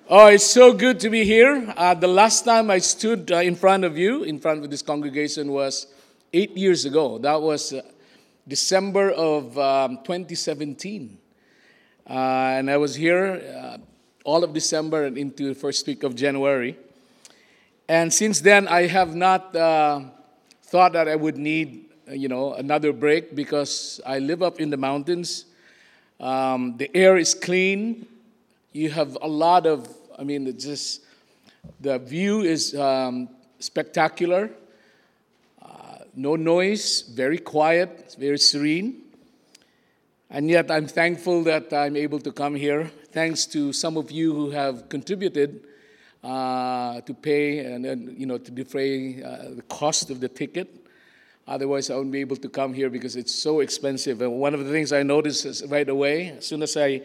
Oh, it's so good to be here. The last time I stood in front of you, in front of this congregation, was 8 years ago. That was December of 2017. And I was here all of December and into the first week of January. And since then, I have not thought that I would need, another break because I live up in the mountains. The air is clean. You have a lot of, it's just, the view is spectacular. No noise, very quiet, very serene. And yet I'm thankful that I'm able to come here. Thanks to some of you who have contributed to pay and to defray the cost of the ticket. Otherwise, I wouldn't be able to come here because it's so expensive. And one of the things I noticed is right away, as soon as I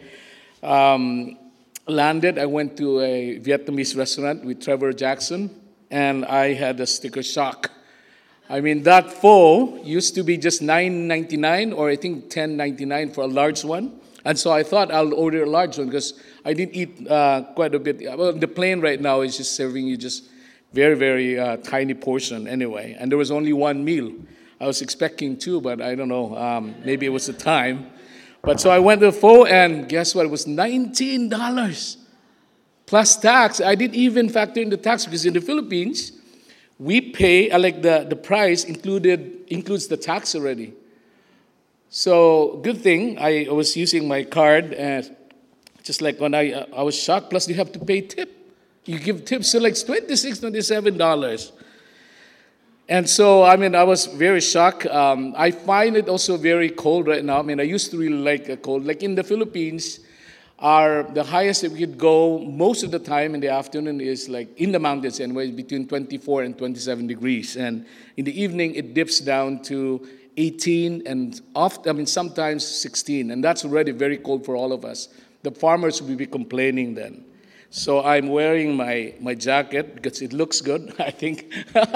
landed, I went to a Vietnamese restaurant with Trevor Jackson, and I had a sticker shock. That pho used to be just $9.99 or I think $10.99 for a large one. And so I thought I'll order a large one because I didn't eat quite a bit. Well, the plane right now is just serving you just very, very tiny portion anyway. And there was only one meal. I was expecting two, but I don't know. Maybe it was the time. But so I went to the pho, and guess what? It was $19 plus tax. I didn't even factor in the tax because in the Philippines, we pay, the price includes the tax already. So good thing I was using my card, and just like when I was shocked. Plus you have to pay tip. You give tips, so like $26, $27. And so, I was very shocked. I find it also very cold right now. I used to really like a cold. Like in the Philippines, the highest that we could go most of the time in the afternoon is like in the mountains anyway, between 24 and 27 degrees. And in the evening, it dips down to 18 and sometimes 16. And that's already very cold for all of us. The farmers will be complaining then. So I'm wearing my jacket because it looks good, I think.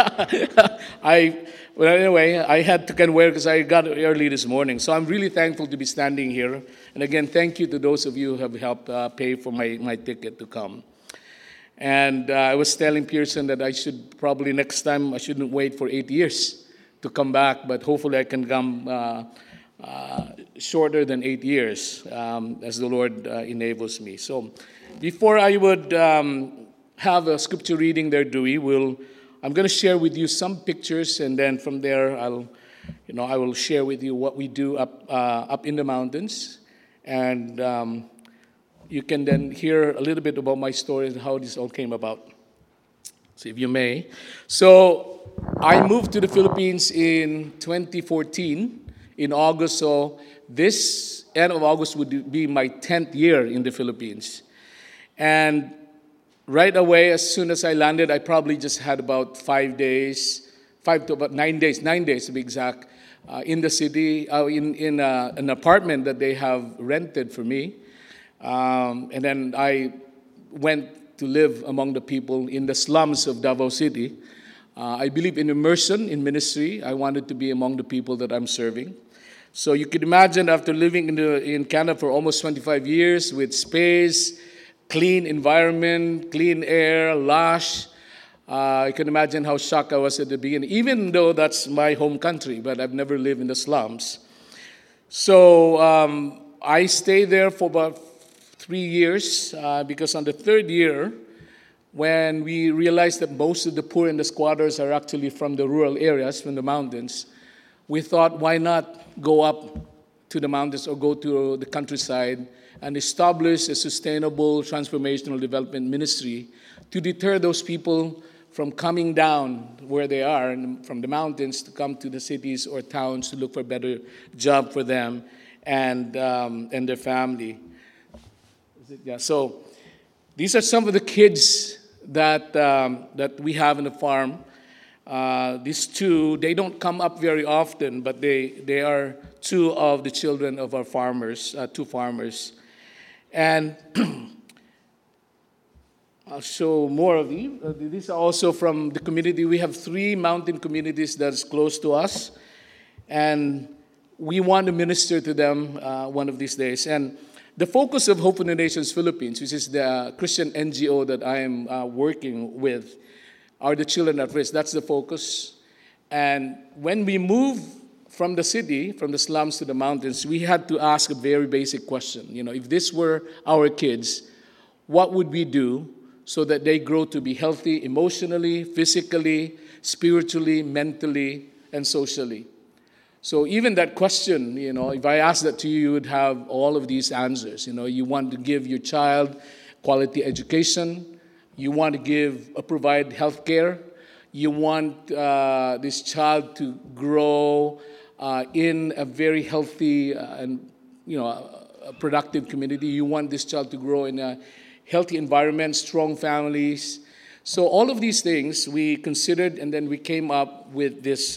I had to kind of wear it because I got it early this morning. So I'm really thankful to be standing here. And again, thank you to those of you who have helped pay for my ticket to come. And I was telling Pearson that I should probably next time, I shouldn't wait for 8 years to come back, but hopefully I can come shorter than 8 years as the Lord enables me. So before I would have a scripture reading there, Dewey, I'm going to share with you some pictures, and then from there I will share with you what we do up in the mountains, and you can then hear a little bit about my story and how this all came about. So if you may. So I moved to the Philippines in 2014 in August, so this end of August would be my 10th year in the Philippines. And right away, as soon as I landed, I probably just had about 5 days, 5 to about 9 days to be exact, in the city, in an apartment that they have rented for me. And then I went to live among the people in the slums of Davao City. I believe in immersion, in ministry. I wanted to be among the people that I'm serving. So you could imagine after living in Canada for almost 25 years with space, clean environment, clean air, lush. I can imagine how shocked I was at the beginning, even though that's my home country, but I've never lived in the slums. So I stayed there for about 3 years because on the third year, when we realized that most of the poor and the squatters are actually from the rural areas, from the mountains, we thought, why not go up to the mountains or go to the countryside and establish a sustainable transformational development ministry to deter those people from coming down where they are and from the mountains to come to the cities or towns to look for a better job for them and their family. Yeah, so these are some of the kids that we have in the farm. These two, they don't come up very often, but they are two of the children of our farmers, two farmers. And I'll show more of these. These are also from the community. We have 3 mountain communities that's close to us. And we want to minister to them one of these days. And The focus of Hope for the Nations Philippines, which is the Christian NGO that I am working with, are the children at risk. That's the focus. And when we move from the city, from the slums to the mountains, we had to ask a very basic question. If this were our kids, what would we do so that they grow to be healthy emotionally, physically, spiritually, mentally, and socially? So even that question, if I asked that to you, you would have all of these answers. You want to give your child quality education. You want to provide health care. You want this child to grow in a very healthy and a productive community. You want this child to grow in a healthy environment, strong families. So all of these things we considered, and then we came up with this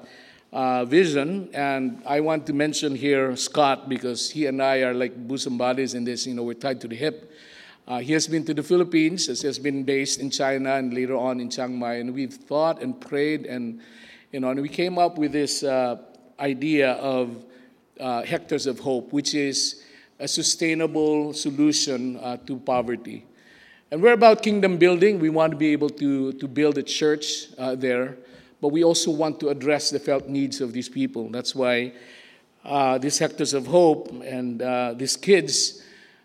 vision. And I want to mention here Scott, because he and I are like bosom buddies in this. We're tied to the hip. He has been to the Philippines, he has been based in China and later on in Chiang Mai. And we've thought and prayed, and we came up with this idea of Hectares of Hope, which is a sustainable solution to poverty. And we're about kingdom building. We want to be able to build a church there, but we also want to address the felt needs of these people. That's why these Hectares of Hope and these kids,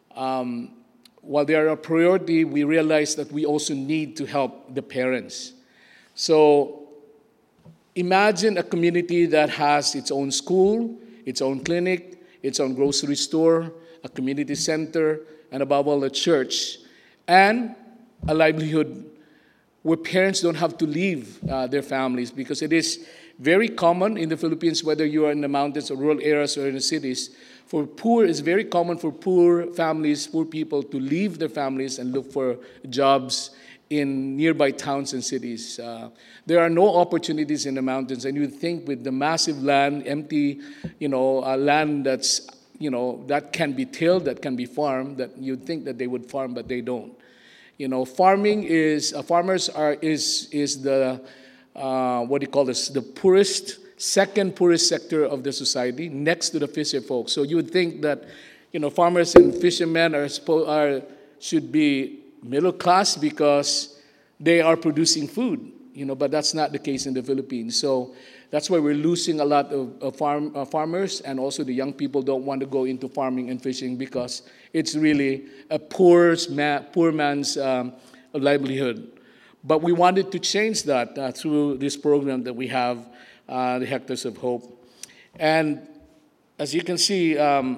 while they are a priority, we realize that we also need to help the parents. So imagine a community that has its own school, its own clinic, its own grocery store, a community center, and above all, a church, and a livelihood where parents don't have to leave their families, because it is very common in the Philippines, whether you are in the mountains or rural areas or in the cities, it's very common for poor families, poor people to leave their families and look for jobs in nearby towns and cities. There are no opportunities in the mountains, and you think with the massive land, empty, land that's, that can be tilled, that can be farmed, that you'd think that they would farm, but they don't. Farming is the the poorest, second poorest sector of the society, next to the fisher folk. So you would think that, farmers and fishermen should be middle class because they are producing food, but that's not the case in the Philippines. So that's why we're losing a lot of farmers, and also the young people don't want to go into farming and fishing because it's really a poor man's livelihood. But we wanted to change that through this program that we have, the Hectares of Hope. And as you can see,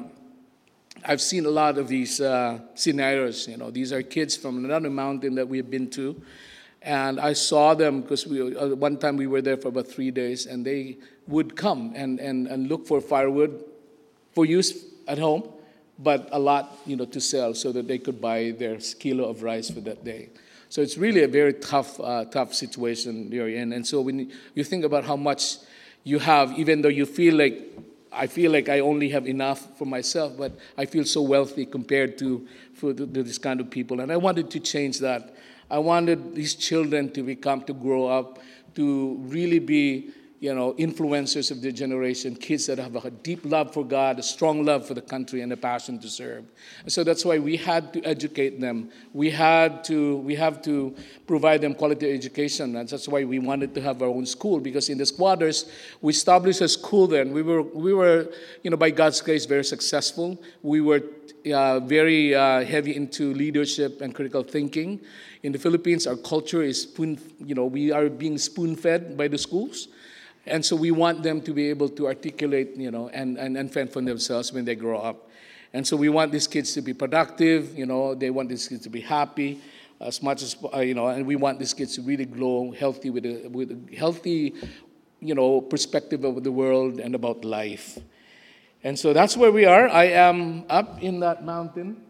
I've seen a lot of these scenarios. These are kids from another mountain that we've been to. And I saw them because one time we were there for about 3 days, and they would come and look for firewood for use at home, but a lot, to sell so that they could buy their kilo of rice for that day. So it's really a very tough situation you're in. And so when you think about how much you have, even though you feel like, I feel like I only have enough for myself, but I feel so wealthy compared to this kind of people. And I wanted to change that. I wanted these children to grow up, to really be, influencers of their generation, kids that have a deep love for God, a strong love for the country, and a passion to serve. And so that's why we had to educate them. We have to provide them quality education, and that's why we wanted to have our own school, because in the squatters, we established a school there, and we were, by God's grace, very successful. We were very heavy into leadership and critical thinking. In the Philippines, our culture is we are being spoon-fed by the schools. And so we want them to be able to articulate, and fend for themselves when they grow up. And so we want these kids to be productive, they want these kids to be happy as much as, and we want these kids to really grow healthy with a healthy, perspective of the world and about life. And so that's where we are. I am up in that mountain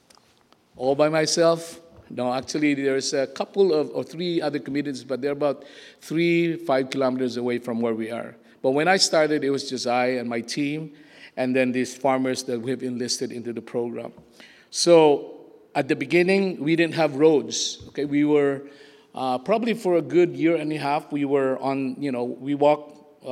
all by myself. No, actually, there's a couple or 3 other communities, but they're about 5 kilometers away from where we are. But when I started, it was just I and my team, and then these farmers that we've enlisted into the program. So at the beginning, we didn't have roads. Okay, we were probably for a good year and a half. We were on, we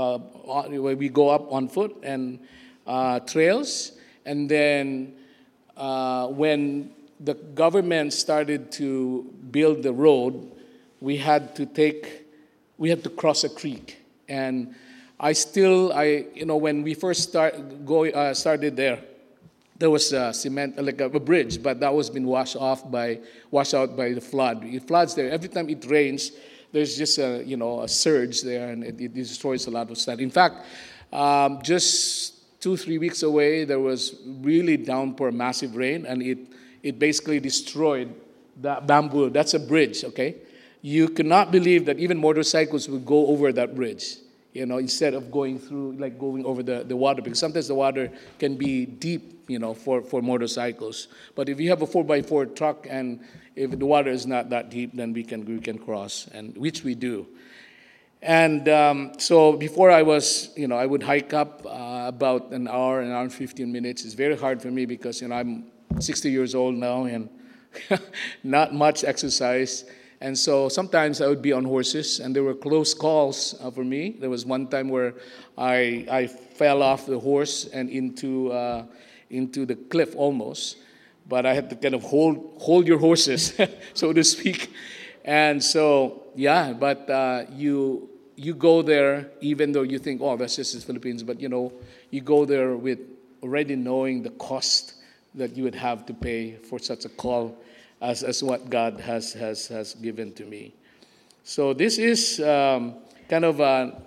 go up on foot and trails, and then when the government started to build the road, we had to cross a creek. And when we first started there was cement, like a bridge, but that was been washed out by the flood. It floods there. Every time it rains, there's just a surge there, and it destroys a lot of stuff. In fact, just 2-3 weeks away, there was really downpour, massive rain, and it basically destroyed that bamboo. That's a bridge, okay? You cannot believe that even motorcycles would go over that bridge, instead of going over the water, because sometimes the water can be deep, for motorcycles. But if you have a 4x4 truck and if the water is not that deep, then we can cross, and which we do. And so before I would hike up about an hour and 15 minutes. It's very hard for me because, I'm 60 years old now and not much exercise. And so sometimes I would be on horses, and there were close calls for me. There was one time where I fell off the horse and into the cliff almost. But I had to kind of hold your horses, so to speak. And so, but you go there even though you think, oh, that's just the Philippines. But, you go there with already knowing the cost that you would have to pay for such a call as what God has given to me. So this is kind of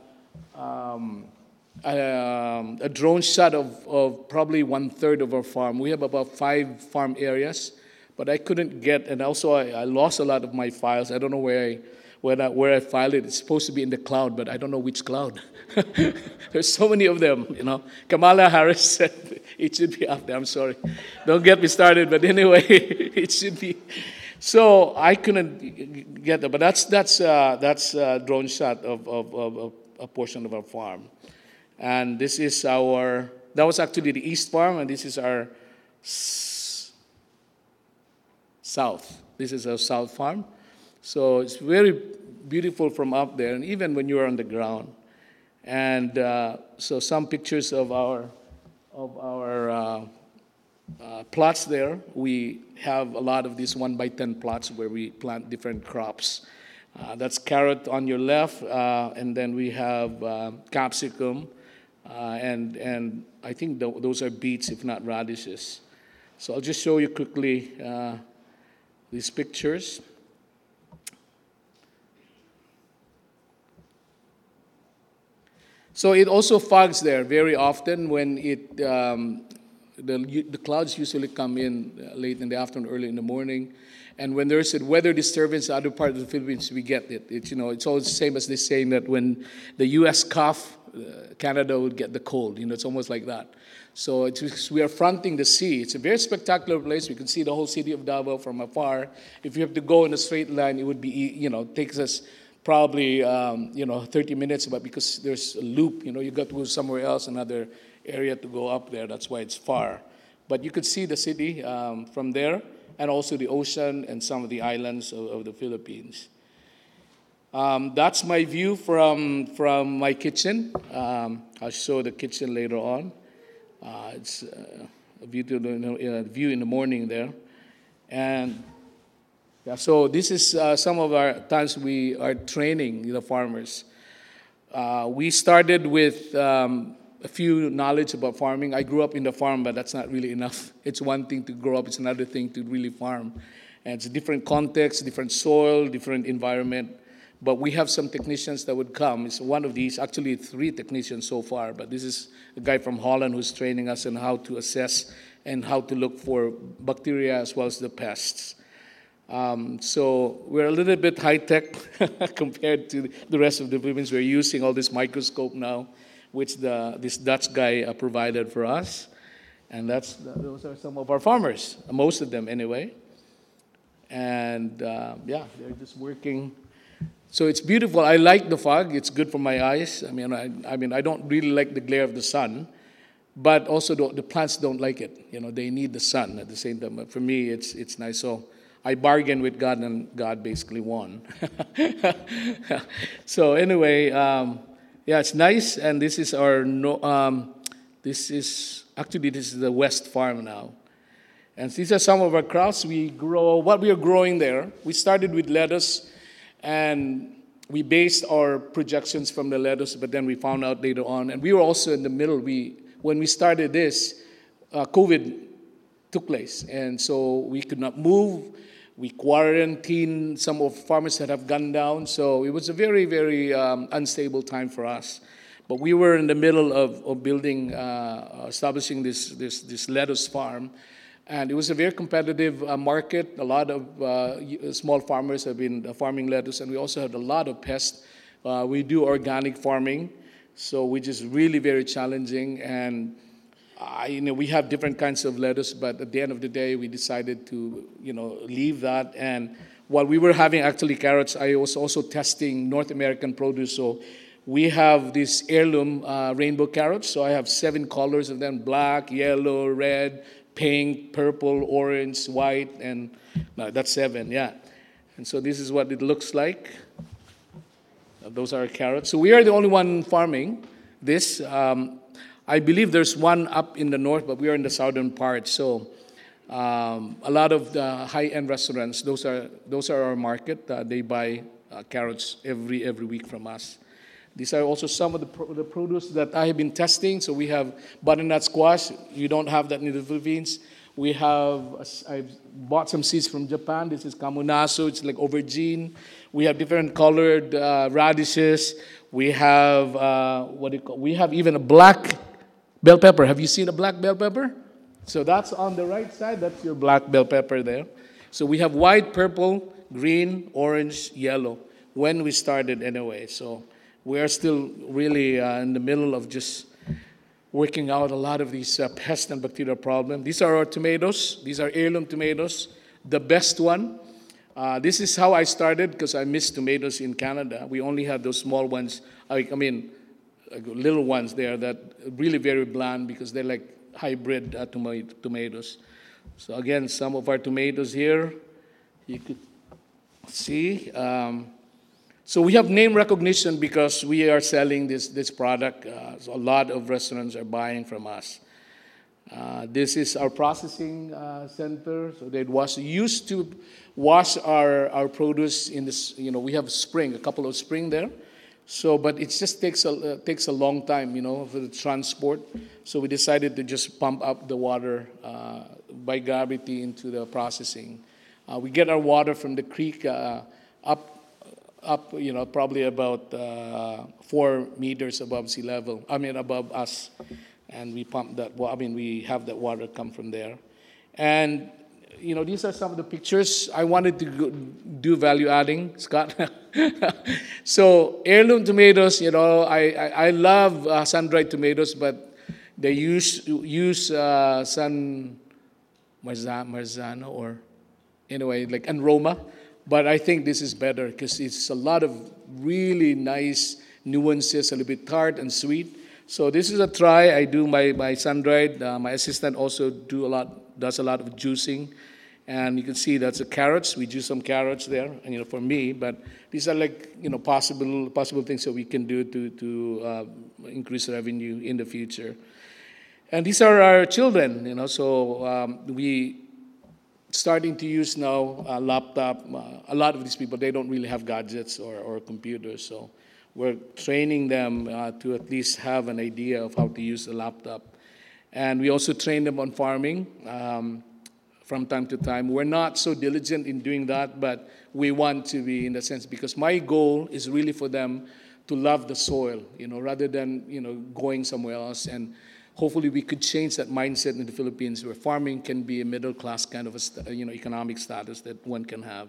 a drone shot of probably 1/3 of our farm. We have about 5 farm areas, but I couldn't get, and also I lost a lot of my files. I don't know where I filed it. It's supposed to be in the cloud, but I don't know which cloud. There's so many of them, Kamala Harris said it should be up there. I'm sorry. Don't get me started, but anyway, it should be. So I couldn't get that, but that's a drone shot of a portion of our farm. And this is that was actually the east farm, and this is our south. This is our south farm. So it's very beautiful from up there, and even when you're on the ground. And so some pictures of our plots there. We have a lot of these 1x10 plots where we plant different crops. That's carrot on your left, and then we have capsicum, and I think those are beets, if not radishes. So I'll just show you quickly these pictures. So it also fogs there very often when the clouds usually come in late in the afternoon, early in the morning. And when there's a weather disturbance in other parts of the Philippines, we get it. It's always the same as this saying that when the U.S. cough, Canada would get the cold. It's almost like that. So we are fronting the sea. It's a very spectacular place. We can see the whole city of Davao from afar. If you have to go in a straight line, it would be, takes us probably 30 minutes, but because there's a loop, you got to go somewhere else, another area to go up there. That's why it's far. But you could see the city from there, and also the ocean and some of the islands of the Philippines. That's my view from my kitchen. I'll show the kitchen later on. It's a view in the morning there. And so this is some of our times we are training the farmers. We started with a few knowledge about farming. I grew up in the farm, but that's not really enough. It's one thing to grow up, it's another thing to really farm. And it's a different context, different soil, different environment. But we have some technicians that would come. It's one of these, actually 3 technicians so far, but this is a guy from Holland who's training us on how to assess and how to look for bacteria as well as the pests. So we're a little bit high-tech compared to the rest of the Philippines. We're using all this microscope now, which this Dutch guy provided for us. And those are some of our farmers, most of them anyway. And they're just working. So it's beautiful. I like the fog. It's good for my eyes. I mean, I don't really like the glare of the sun, but also the plants don't like it. They need the sun at the same time. But for me, it's nice. So I bargained with God, and God basically won. So anyway, it's nice. And this is this is the West Farm now. And these are some of our crops. We grow what we are growing there. We started with lettuce, and we based our projections from the lettuce, but then we found out later on, and we were also in the middle. When we started this, COVID took place, and so we could not move. We quarantined some of farmers that have gone down, so it was a very, very unstable time for us. But we were in the middle of building, establishing this lettuce farm, and it was a very competitive market. A lot of small farmers have been farming lettuce, and we also had a lot of pests. We do organic farming, so which is really very challenging. And we have different kinds of lettuce, but at the end of the day, we decided to leave that. And while we were having actually carrots, I was also testing North American produce. So we have this heirloom rainbow carrots. So I have 7 colors of them: black, yellow, red, pink, purple, orange, white, and no, that's 7, yeah. And so this is what it looks like. Those are carrots. So we are the only one farming this. I believe there's one up in the north, but we are in the southern part. So a lot of the high-end restaurants, those are our market. They buy carrots every week from us. These are also some of the produce that I have been testing. So we have butternut squash. You don't have that in the Philippines. I've bought some seeds from Japan. This is kamunasu. It's like aubergine. We have different colored radishes. We have we have even a black bell pepper. Have you seen a black bell pepper? So that's on the right side. That's your black bell pepper there. So we have white, purple, green, orange, yellow. When we started anyway. So we are still really in the middle of just working out a lot of these pest and bacterial problems. These are our tomatoes. These are heirloom tomatoes. The best one. This is how I started because I missed tomatoes in Canada. We only had those small ones. Little ones there that really very bland because they're like hybrid tomatoes. So again, some of our tomatoes here, you could see. So we have name recognition because we are selling this product. So a lot of restaurants are buying from us. This is our processing center. So they used to wash our produce in this. We have a couple of spring there. So, but it just takes a long time, for the transport. So we decided to just pump up the water by gravity into the processing. We get our water from the creek up, probably about 4 meters above sea level. Above us, and we pump that. We have that water come from there, and these are some of the pictures. I wanted to do value adding, Scott. So heirloom tomatoes, I love sun-dried tomatoes, but they use San Marzano or anyway, like Anroma. But I think this is better because it's a lot of really nice nuances, a little bit tart and sweet. So this is a try. I do my sun-dried. My assistant also does a lot of juicing. And you can see that's the carrots. We juice some carrots there, and for me. But these are like possible things that we can do to increase revenue in the future. And these are our children. So we starting to use now a laptop. A lot of these people, they don't really have gadgets or computers. So we're training them to at least have an idea of how to use the laptop. And we also train them on farming from time to time. We're not so diligent in doing that, but we want to be in the sense, because my goal is really for them to love the soil, rather than, going somewhere else. And hopefully we could change that mindset in the Philippines where farming can be a middle class kind of economic status that one can have.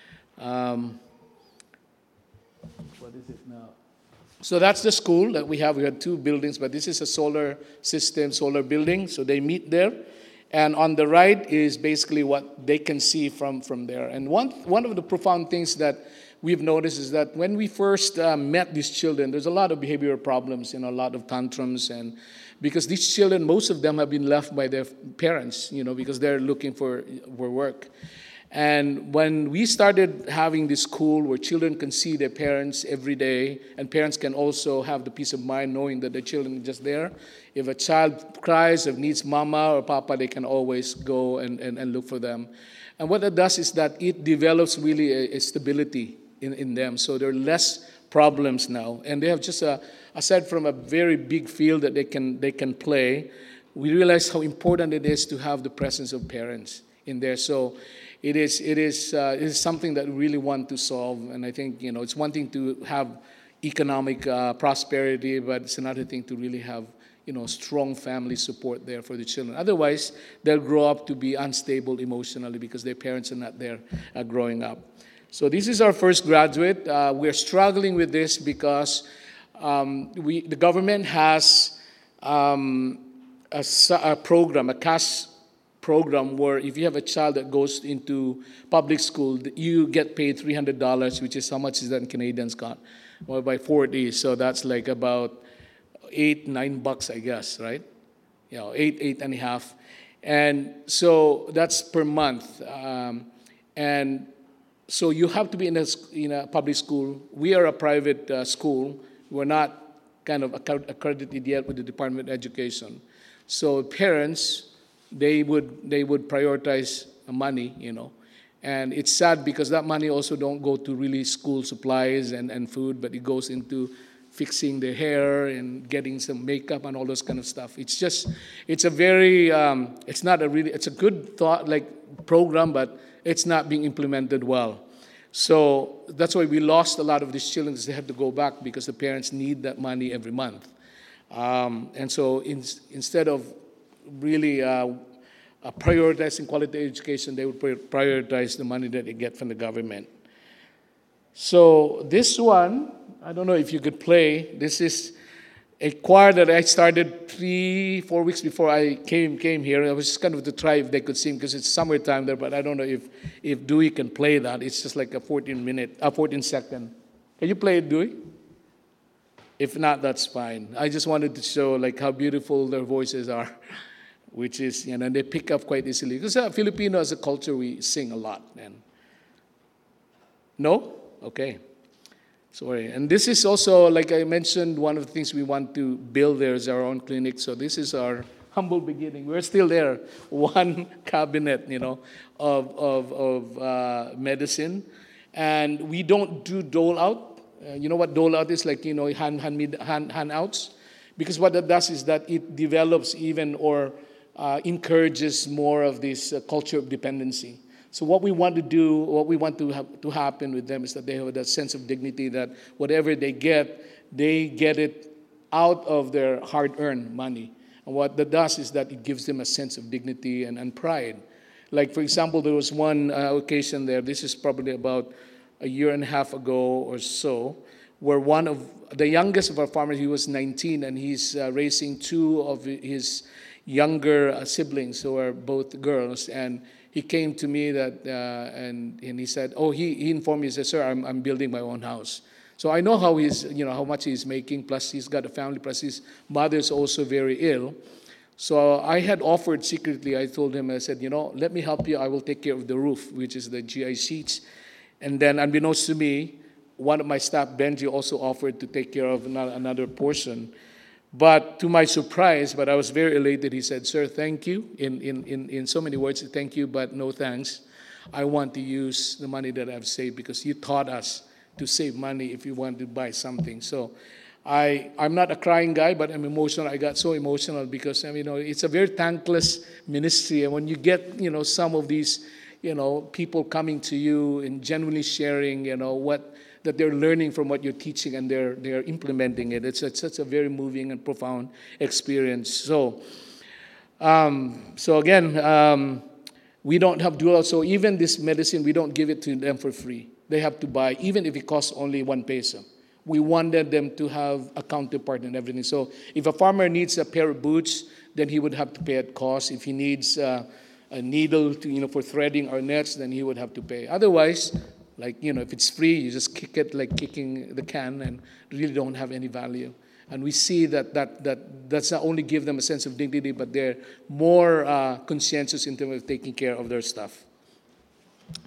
What is it now? So that's the school that we have. We had 2 buildings, but this is a solar building. So they meet there. And on the right is basically what they can see from there. And one of the profound things that we've noticed is that when we first met these children, there's a lot of behavioral problems, a lot of tantrums. And because these children, most of them have been left by their parents, because they're looking for work. And when we started having this school where children can see their parents every day, and parents can also have the peace of mind knowing that their children are just there. If a child cries or needs mama or papa, they can always go and look for them. And what it does is that it develops really a stability in them. So there are less problems now. And they have just aside from a very big field that they can play, we realize how important it is to have the presence of parents in there. So it is something that we really want to solve. And I think, it's one thing to have economic prosperity, but it's another thing to really have, strong family support there for the children. Otherwise, they'll grow up to be unstable emotionally because their parents are not there growing up. So this is our first graduate. We're struggling with this because the government has a program, a cash program, where if you have a child that goes into public school, you get paid $300, which is how much is that in Canadian, Scott? Well, by 40, so that's like about $8-9, I guess, right? Eight and a half. And so that's per month. And so you have to be in a public school. We are a private school. We're not kind of accredited yet with the Department of Education. So parents, they would prioritize money, And it's sad because that money also don't go to really school supplies and food, but it goes into fixing their hair and getting some makeup and all those kind of stuff. It's a very, it's a good thought, like program, but it's not being implemented well. So that's why we lost a lot of these children because they had to go back because the parents need that money every month. And so instead of really prioritizing quality education, they would prioritize the money that they get from the government. So this one, I don't know if you could play. This is a choir that I started 3-4 weeks before I came here. I was just kind of to try if they could sing because it's summertime there, but I don't know if Dewey can play that. It's just like a 14-second. Can you play it, Dewey? If not, that's fine. I just wanted to show like how beautiful their voices are, which is, and they pick up quite easily. Because Filipino as a culture, we sing a lot. And no? Okay. Sorry. And this is also, like I mentioned, one of the things we want to build there is our own clinic. So this is our humble beginning. We're still there. One cabinet, of medicine. And we don't do dole out. You know what dole out is? Like, handouts. Because what that does is that it develops even or encourages more of this culture of dependency. So what we want to do, what we want to have to happen with them is that they have that sense of dignity that whatever they get it out of their hard-earned money. And what that does is that it gives them a sense of dignity and pride. Like, for example, there was one occasion there, this is probably about a year and a half ago or so, where one of the youngest of our farmers, he was 19, and he's raising two of his younger siblings who are both girls, and he came to me and he said, he informed me, he said, sir, I'm building my own house. So I know how how much he's making, plus he's got a family, plus his mother's also very ill. So I had offered secretly, I told him, I said, let me help you, I will take care of the roof, which is the GI sheets. And then unbeknownst to me, one of my staff, Benji, also offered to take care of another portion. But to my surprise, but I was very elated, he said, sir, thank you. In so many words, thank you, but no thanks. I want to use the money that I've saved because you taught us to save money if you want to buy something. So I'm not a crying guy, but I'm emotional. I got so emotional because, it's a very thankless ministry. And when you get, some of these, people coming to you and genuinely sharing, that they're learning from what you're teaching and they're implementing it. It's such a very moving and profound experience. So again, we don't have dual. So even this medicine, we don't give it to them for free. They have to buy, even if it costs only 1 peso. We wanted them to have a counterpart and everything. So if a farmer needs a pair of boots, then he would have to pay at cost. If he needs a needle to, for threading our nets, then he would have to pay. Otherwise, if it's free, you just kick it like kicking the can and really don't have any value. And we see that's not only give them a sense of dignity, but they're more conscientious in terms of taking care of their stuff.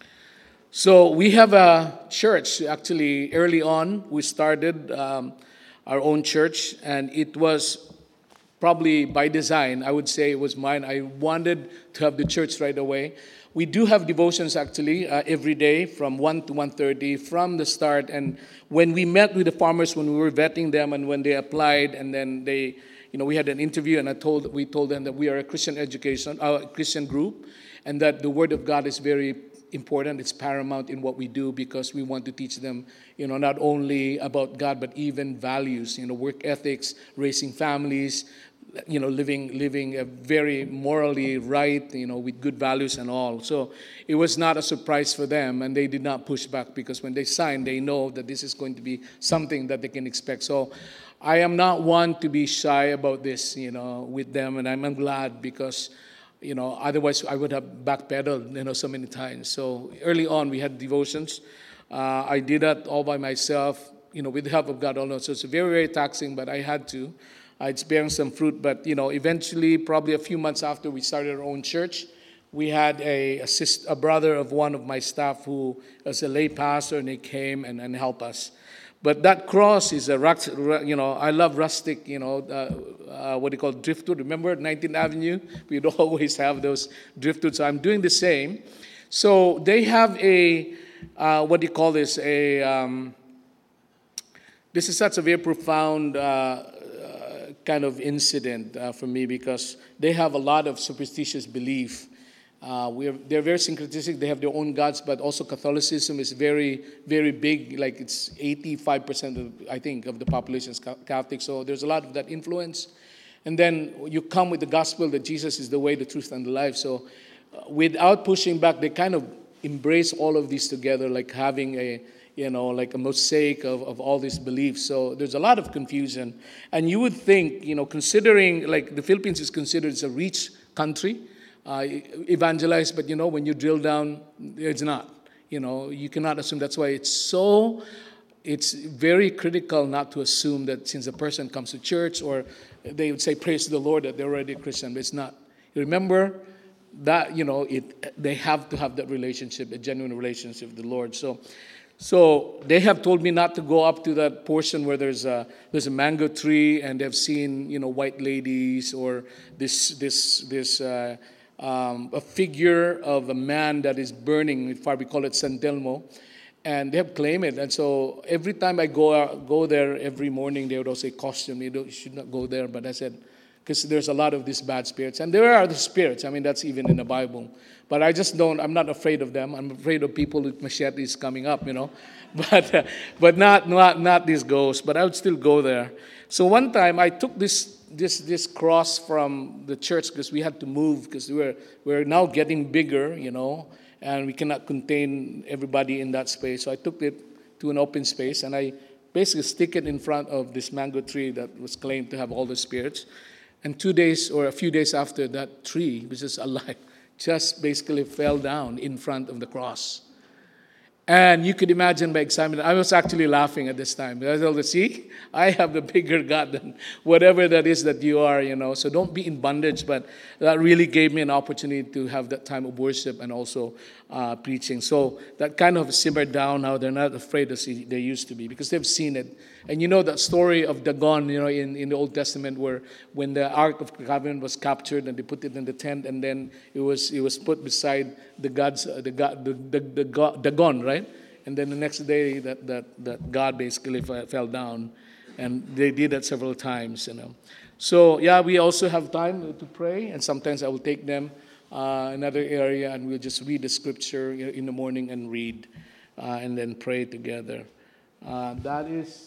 So we have a church. Actually, early on, we started our own church, and it was probably by design. I would say it was mine. I wanted to have the church right away. We do have devotions actually every day from 1 to 1:30 from the start. And when we met with the farmers, when we were vetting them, and when they applied, and then they, we had an interview, and we told them that we are a Christian group, and that the Word of God is very important. It's paramount in what we do, because we want to teach them, not only about God, but even values, work ethics, raising families, living a very morally right, with good values and all. So it was not a surprise for them, and they did not push back, because when they signed, they know that this is going to be something that they can expect. So I am not one to be shy about this, with them, and I'm glad, because otherwise I would have backpedaled, so many times. So early on, we had devotions. I did that all by myself, with the help of God alone. So it's very, very taxing, but I had to. It's bearing some fruit. But, eventually, probably a few months after we started our own church, we had a brother of one of my staff who was a lay pastor, and he came and helped us. But that cross is I love rustic, what do you call driftwood. Remember 19th Avenue? We'd always have those driftwood. So I'm doing the same. So they have what do you call this? This is such a very profound kind of incident for me, because they have a lot of superstitious belief. They're very syncretistic. They have their own gods, but also Catholicism is very, very big. Like it's 85% of the population is Catholic. So there's a lot of that influence. And then you come with the gospel that Jesus is the way, the truth, and the life. So without pushing back, they kind of embrace all of these together, like having like a mosaic of all these beliefs. So there's a lot of confusion. And you would think, considering like the Philippines is considered as a rich country, evangelized, but when you drill down, it's not. You cannot assume. That's why it's very critical not to assume that since a person comes to church, or they would say praise the Lord, that they're already a Christian, but it's not. Remember that, they have to have that relationship, a genuine relationship with the Lord. So they have told me not to go up to that portion where there's a mango tree, and they've seen white ladies, or a figure of a man that is burning. We call it San Telmo, and they have claimed it. And so every time I go there every morning, they would also say, caution, you should not go there. But I said, because there's a lot of these bad spirits, and there are the spirits. I mean, that's even in the Bible. But I just don't. I'm not afraid of them. I'm afraid of people with machetes coming up, But not these ghosts. But I would still go there. So one time I took this cross from the church, because we had to move, because we're now getting bigger, and we cannot contain everybody in that space. So I took it to an open space, and I basically stick it in front of this mango tree that was claimed to have all the spirits. And 2 days or a few days after, that tree, which is alive, just basically fell down in front of the cross. And you could imagine my excitement. I was actually laughing at this time. I told her, see, I have a bigger God than whatever that is that you are, So don't be in bondage. But that really gave me an opportunity to have that time of worship and also preaching. So that kind of simmered down now. They're not afraid as they used to be, because they've seen it. And that story of Dagon, in the Old Testament, where when the Ark of the Covenant was captured and they put it in the tent, and then it was put beside the gods, Dagon, right? And then the next day, that God basically fell down, and they did that several times, So we also have time to pray, and sometimes I will take them another area, and we'll just read the scripture in the morning and read, and then pray together. That is.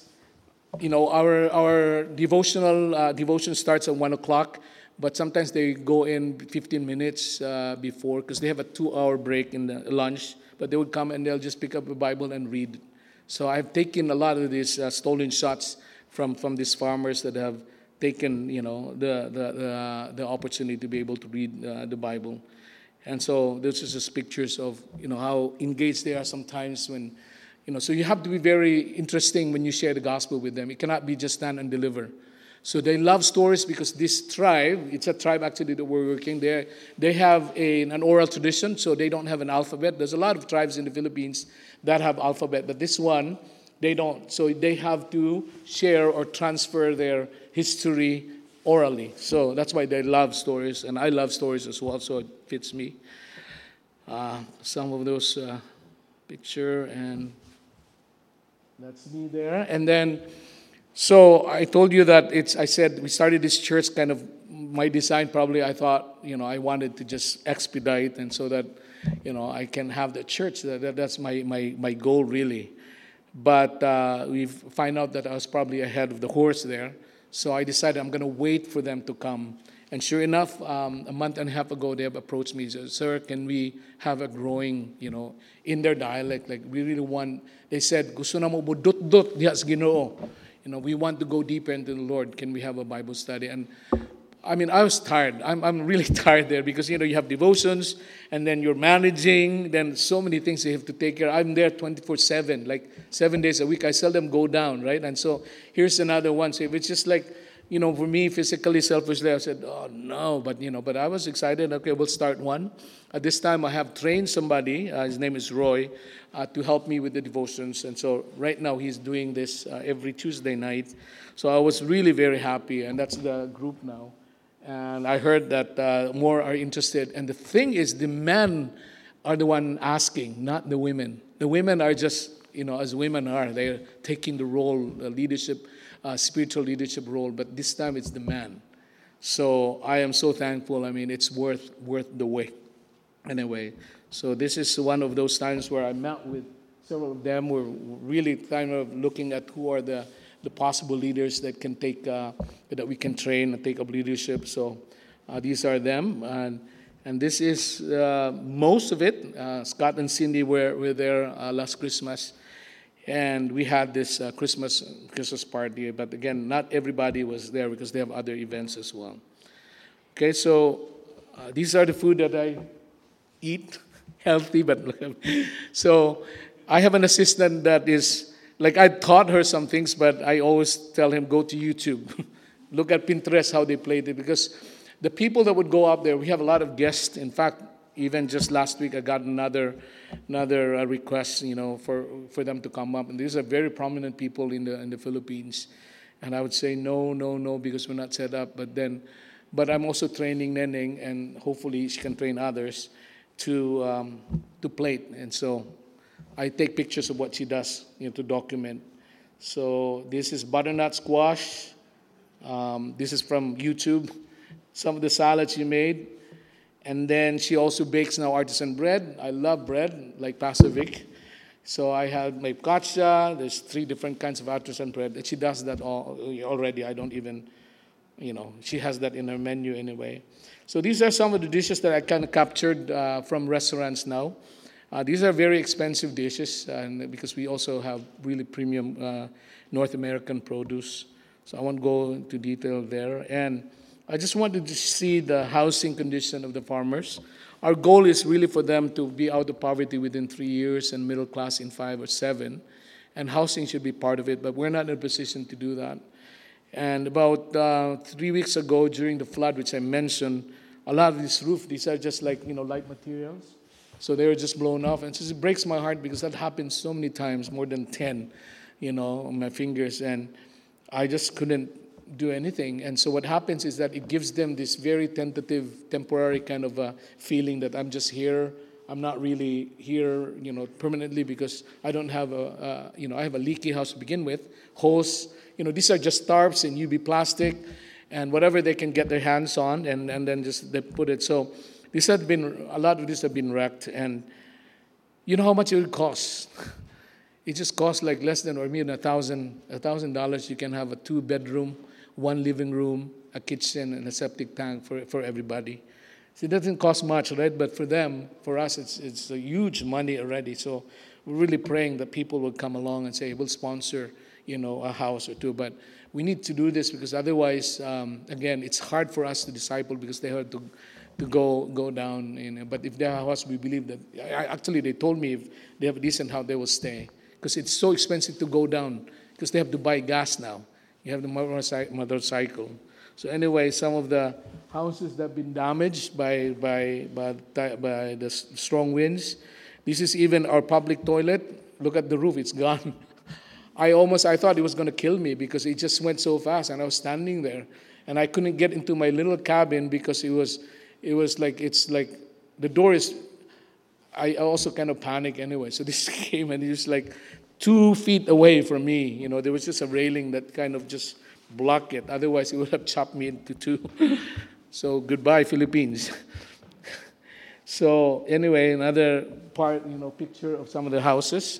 Our devotion starts at 1:00, but sometimes they go in 15 minutes before, because they have a 2-hour break in the lunch. But they would come and they'll just pick up a Bible and read. So I've taken a lot of these stolen shots from these farmers that have taken the opportunity to be able to read the Bible. And so this is just pictures of how engaged they are sometimes when. So you have to be very interesting when you share the gospel with them. It cannot be just stand and deliver. So they love stories because this tribe, it's a tribe actually that we're working there, they have an oral tradition, so they don't have an alphabet. There's a lot of tribes in the Philippines that have alphabet, but this one, they don't. So they have to share or transfer their history orally. So that's why they love stories, and I love stories as well, so it fits me. Some of those picture, and that's me there. And then, so I told you that I said we started this church kind of, my design probably, I thought, I wanted to just expedite, and so that, I can have the church. That's my goal really. But we find out that I was probably ahead of the horse there. So I decided I'm going to wait for them to come. And sure enough, a month and a half ago, they have approached me. Said, "Sir, can we have a growing, in their dialect? Like we really want." They said, "Gusto na mo budot-dot diha sa Ginoo. We want to go deeper into the Lord. Can we have a Bible study?" And I mean, I was tired. I'm really tired there because, you have devotions and then you're managing. Then so many things you have to take care of. I'm there 24/7, like 7 days a week. I seldom go down, right? And so here's another one. So if it's just like, for me, physically, selfishly, I said, oh, no. But I was excited. Okay, we'll start one. At this time, I have trained somebody. His name is Roy, to help me with the devotions. And so right now, he's doing this every Tuesday night. So I was really very happy. And that's the group now. And I heard that more are interested. And the thing is, the men are the one asking, not the women. The women are just, as women are, they're taking the role, the leadership, spiritual leadership role. But this time it's the man. So I am so thankful. I mean, it's worth the wait. Anyway, so this is one of those times where I met with several of them. We're really kind of looking at who are the possible leaders that can take, that we can train and take up leadership. So these are them. And this is most of it. Scott and Cindy were there last Christmas. And we had this Christmas party. But again, not everybody was there because they have other events as well. Okay, so these are the food that I eat. Healthy, but so I have an assistant that is, like, I taught her some things, but I always tell him, go to YouTube. Look at Pinterest, how they played it. Because the people that would go up there, we have a lot of guests. In fact, even just last week, I got another request, for them to come up. And these are very prominent people in the Philippines. And I would say, no, because we're not set up. But I'm also training Neneng, and hopefully she can train others to plate. And so I take pictures of what she does, to document. So this is butternut squash. This is from YouTube. Some of the salads she made. And then she also bakes now artisan bread. I love bread, like Pastor Vic. So I have my katcha. There's 3 different kinds of artisan bread. She does that already. I don't even, she has that in her menu anyway. So these are some of the dishes that I kind of captured from restaurants now. These are very expensive dishes, and because we also have really premium North American produce. So I won't go into detail there. And I just wanted to see the housing condition of the farmers. Our goal is really for them to be out of poverty within 3 years and middle class in 5 or 7. And housing should be part of it, but we're not in a position to do that. And about 3 weeks ago, during the flood, which I mentioned, a lot of these are just like, light materials. So they were just blown off. And it breaks my heart because that happened so many times, more than 10, on my fingers. And I just couldn't do anything. And so what happens is that it gives them this very tentative, temporary kind of a feeling that I'm just here. I'm not really here, permanently, because I don't have I have a leaky house to begin with. Hose, these are just tarps and UV plastic and whatever they can get their hands on, and then just they put it. So a lot of these have been wrecked, and you know how much it would cost? It just costs like less than, or maybe $1,000. You can have a 2-bedroom, 1 living room, a kitchen, and a septic tank for everybody. So it doesn't cost much, right? But for them, for us, it's a huge money already. So we're really praying that people will come along and say, we'll sponsor, a house or 2. But we need to do this because otherwise, again, it's hard for us to disciple because they have to go down. But if they have a house, we believe that. Actually, they told me if they have a decent house, they will stay. Because it's so expensive to go down because they have to buy gas now. You have the motorcycle. So anyway, some of the houses that have been damaged by the strong winds. This is even our public toilet. Look at the roof; it's gone. I thought it was going to kill me because it just went so fast, and I was standing there, and I couldn't get into my little cabin because it's like the door is. I also kind of panicked anyway. So this came and it was like 2 feet away from me. There was just a railing that kind of just blocked it. Otherwise, it would have chopped me into two. So goodbye, Philippines. So anyway, another part, picture of some of the houses.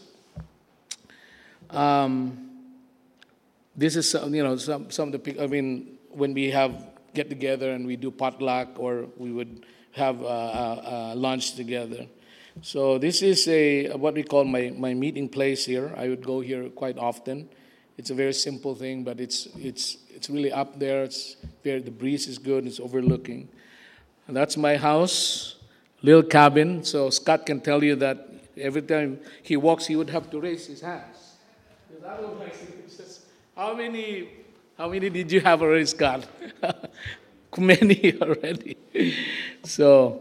This is some of the when we have get together and we do potluck or we would have lunch together. So this is what we call my meeting place here. I would go here quite often. It's a very simple thing, but it's really up there. The breeze is good. It's overlooking. And that's my house, little cabin. So Scott can tell you that every time he walks, he would have to raise his hands. How many did you have already, Scott? Many already. So.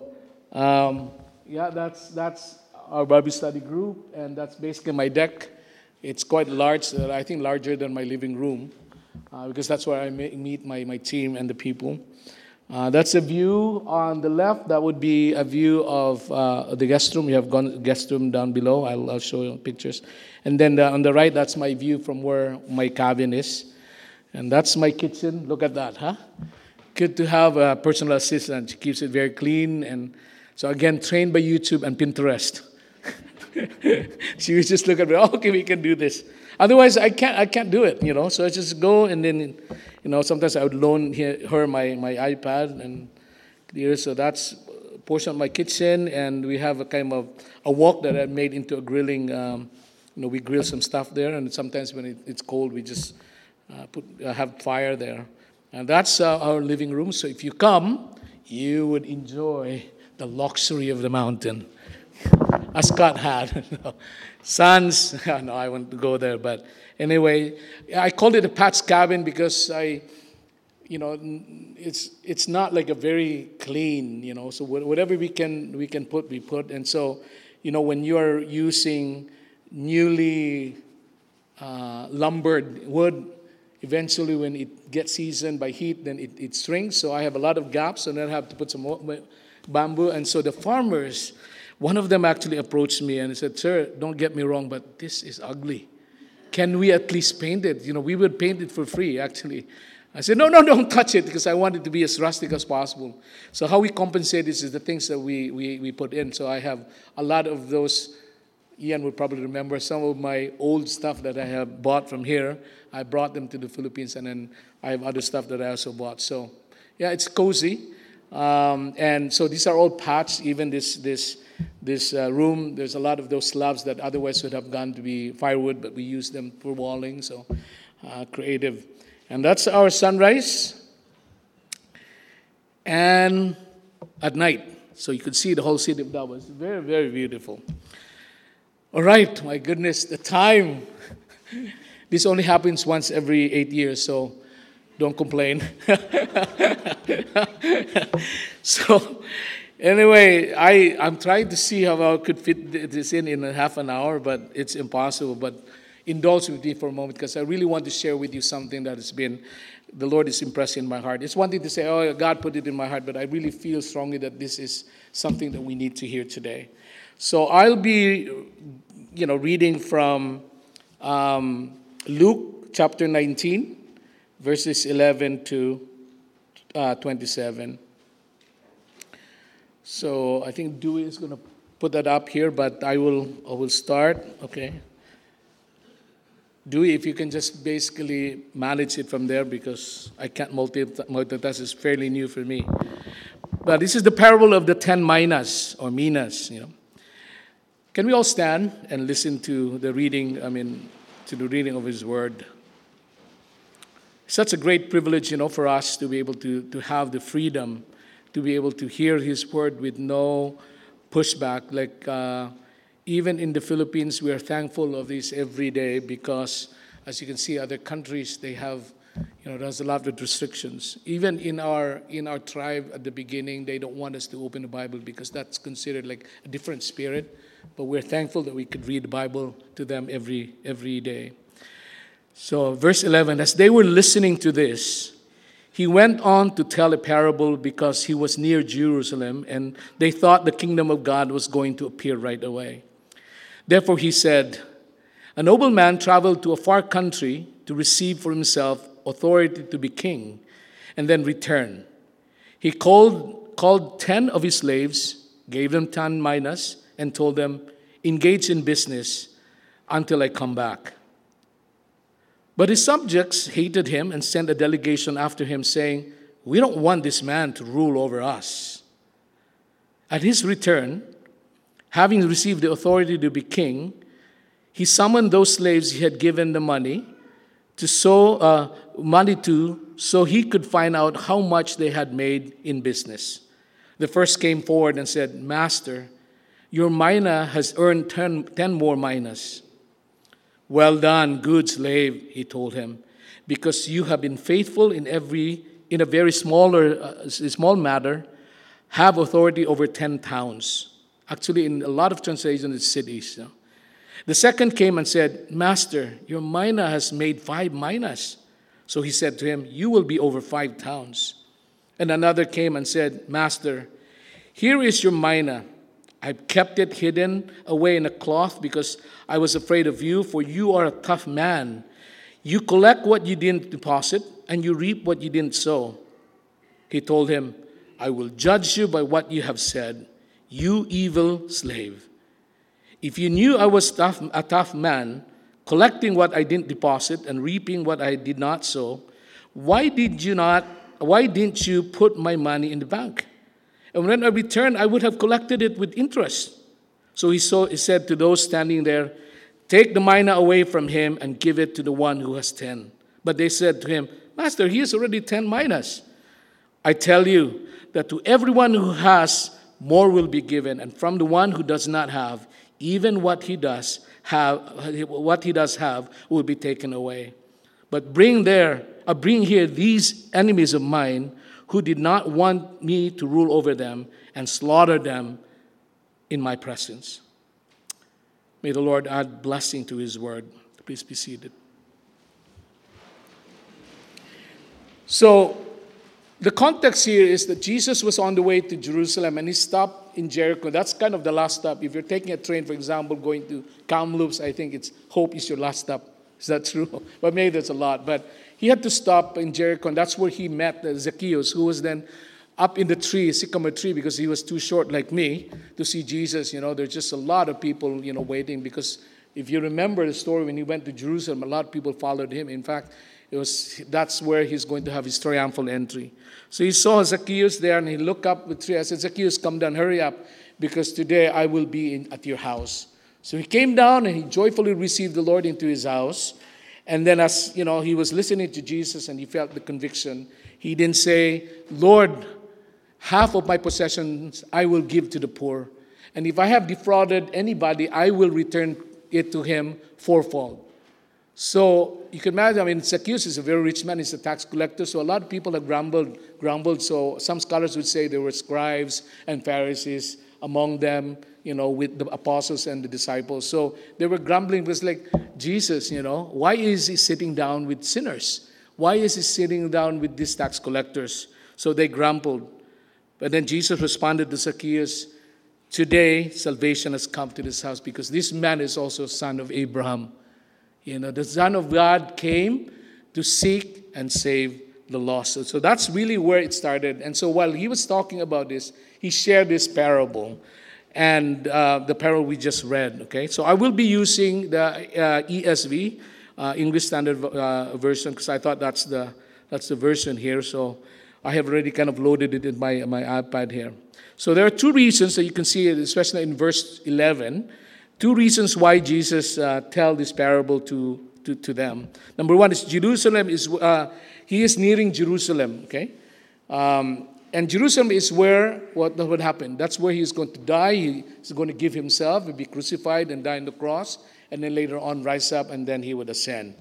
That's our Bible study group, and that's basically my deck. It's quite large, I think larger than my living room, because that's where I meet my team and the people. That's a view on the left. That would be a view of the guest room. We have guest room down below. I'll show you pictures. And then on the right, that's my view from where my cabin is. And that's my kitchen. Look at that, huh? Good to have a personal assistant. She keeps it very clean and so again, trained by YouTube and Pinterest. She would just look at me, okay, we can do this. Otherwise, I can't do it, So I just go and then, sometimes I would loan her my iPad and so that's a portion of my kitchen, and we have a kind of a wok that I made into a grilling. We grill some stuff there, and sometimes when it's cold, we just have fire there. And that's our living room. So if you come, you would enjoy the luxury of the mountain, as Scott had. Sons, no, I want to go there. But anyway, I called it a Pat's cabin because it's not like a very clean, so whatever we can put, we put. And so, when you're using newly lumbered wood, eventually when it gets seasoned by heat, then it shrinks. So I have a lot of gaps, and then I have to put some more bamboo. And so the farmers, one of them actually approached me and said, "Sir, don't get me wrong, but this is ugly. Can we at least paint it? We would paint it for free, actually." I said, no, don't touch it, because I want it to be as rustic as possible. So how we compensate this is the things that we put in. So I have a lot of those. Ian would probably remember some of my old stuff that I have bought from here. I brought them to the Philippines, and then I have other stuff that I also bought. So yeah, it's cozy. And so these are all patched. Even this room, there's a lot of those slabs that otherwise would have gone to be firewood, but we use them for walling. So creative. And that's our sunrise. And at night, so you could see the whole city of Davao. It's very, very beautiful. All right, my goodness, the time. This only happens once every 8 years, so don't complain. So, anyway, I'm trying to see how I could fit this in a half an hour, but it's impossible. But indulge with me for a moment, because I really want to share with you something that the Lord is impressed in my heart. It's one thing to say, oh, God put it in my heart, but I really feel strongly that this is something that we need to hear today. So I'll be, reading from Luke chapter 19, verses 11 to 27. So I think Dewey is going to put that up here, but I will start. Okay. Dewey, if you can just basically manage it from there, because I can't multitask. It's fairly new for me. But this is the parable of the 10 minas or minas. Can we all stand and listen to the reading? To the reading of His Word. Such a great privilege, for us to be able to have the freedom to be able to hear His Word with no pushback. Like even in the Philippines, we are thankful of this every day, because, as you can see, other countries, they have There's a lot of restrictions. Even in our tribe at the beginning, they don't want us to open the Bible because that's considered like a different spirit. But we're thankful that we could read the Bible to them every day. So verse 11, as they were listening to this, he went on to tell a parable because he was near Jerusalem and they thought the kingdom of God was going to appear right away. Therefore he said, a nobleman traveled to a far country to receive for himself authority to be king and then return. He called 10 of his slaves, gave them 10 minas, and told them, engage in business until I come back. But his subjects hated him and sent a delegation after him, saying, we don't want this man to rule over us. At his return, having received the authority to be king, he summoned those slaves he had given the money so he could find out how much they had made in business. The first came forward and said, Master, your mina has earned 10 more minas. Well done, good slave, he told him, because you have been faithful in a very small matter, have authority over 10 towns. Actually, in a lot of translations, it's cities. The second came and said, Master, your mina has made 5 minas. So he said to him, you will be over 5 towns. And another came and said, Master, here is your mina. I've kept it hidden away in a cloth because I was afraid of you, for you are a tough man. You collect what you didn't deposit, and you reap what you didn't sow. He told him, I will judge you by what you have said, you evil slave. If you knew I was a tough man, collecting what I didn't deposit and reaping what I did not sow, why didn't you put my money in the bank? And when I returned, I would have collected it with interest. So he said to those standing there, take the mina away from him and give it to the one who has 10. But they said to him, Master, he has already 10 minas. I tell you that to everyone who has, more will be given, and from the one who does not have, even what he does have will be taken away. But bring here these enemies of mine who did not want me to rule over them, and slaughter them in my presence. May the Lord add blessing to his word. Please be seated. So, the context here is that Jesus was on the way to Jerusalem and he stopped in Jericho. That's kind of the last stop. If you're taking a train, for example, going to Kamloops, I think it's Hope is your last stop. Is that true? But maybe there's a lot. But he had to stop in Jericho, and that's where he met Zacchaeus, who was then up in the tree, sycamore tree, because he was too short like me to see Jesus. There's just a lot of people, waiting, because if you remember the story, when he went to Jerusalem, a lot of people followed him. In fact, that's where he's going to have his triumphal entry. So he saw Zacchaeus there, and he looked up the tree. I said, Zacchaeus, come down, hurry up, because today I will be at your house. So he came down, and he joyfully received the Lord into his house. And then as, he was listening to Jesus and he felt the conviction, he didn't say, Lord, half of my possessions I will give to the poor. And if I have defrauded anybody, I will return it to him fourfold. So you can imagine, Zacchaeus is a very rich man. He's a tax collector. So a lot of people have grumbled. So some scholars would say there were scribes and Pharisees among them, with the apostles and the disciples. So they were grumbling. It was like, Jesus, why is he sitting down with sinners? Why is he sitting down with these tax collectors? So they grumbled. But then Jesus responded to Zacchaeus, today salvation has come to this house because this man is also son of Abraham. The Son of God came to seek and save the lost. So that's really where it started. And so while he was talking about this, he shared this parable. And the parable we just read, okay? So I will be using the ESV, English Standard Version, because I thought that's the version here. So I have already kind of loaded it in my iPad here. So there are 2 reasons that you can see it, especially in verse 11, 2 reasons why Jesus tell this parable to them. Number 1 is Jerusalem he is nearing Jerusalem, okay? And Jerusalem is where what would happen. That's where he's going to die. He's going to give himself, he'll be crucified and die on the cross, and then later on rise up, and then he would ascend.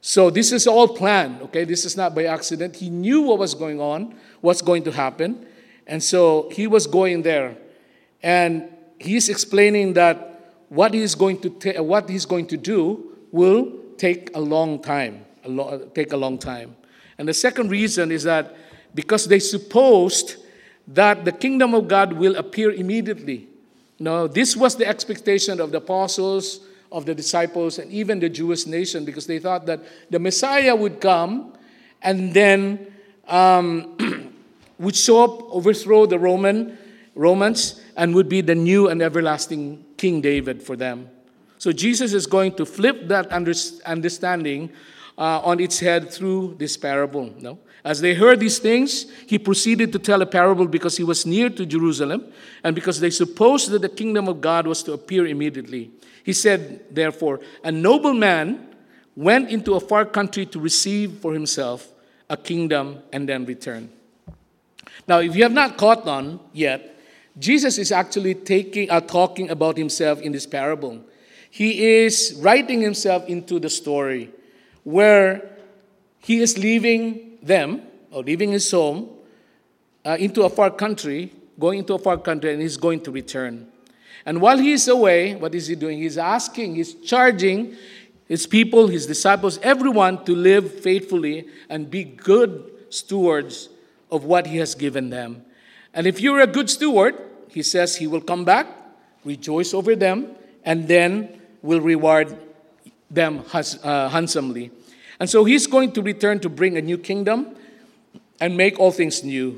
So this is all planned, okay? This is not by accident. He knew what was going on, what's going to happen. And so he was going there. And he's explaining that what he's going to do will take a long time. And the second reason is that because they supposed that the kingdom of God will appear immediately. No, this was the expectation of the apostles, of the disciples, and even the Jewish nation, because they thought that the Messiah would come and then would show up, overthrow the Romans, and would be the new and everlasting King David for them. So Jesus is going to flip that understanding on its head through this parable. No? As they heard these things, he proceeded to tell a parable because he was near to Jerusalem and because they supposed that the kingdom of God was to appear immediately. He said, therefore, a noble man went into a far country to receive for himself a kingdom and then return. Now, if you have not caught on yet, Jesus is actually talking about himself in this parable. He is writing himself into the story where he is leaving them, or leaving his home, into a far country, going into a far country, and he's going to return. And while he is away, what is he doing? He's charging his people, his disciples, everyone to live faithfully and be good stewards of what he has given them. And if you're a good steward, he says he will come back, rejoice over them, and then will reward them handsomely. And so he's going to return to bring a new kingdom and make all things new.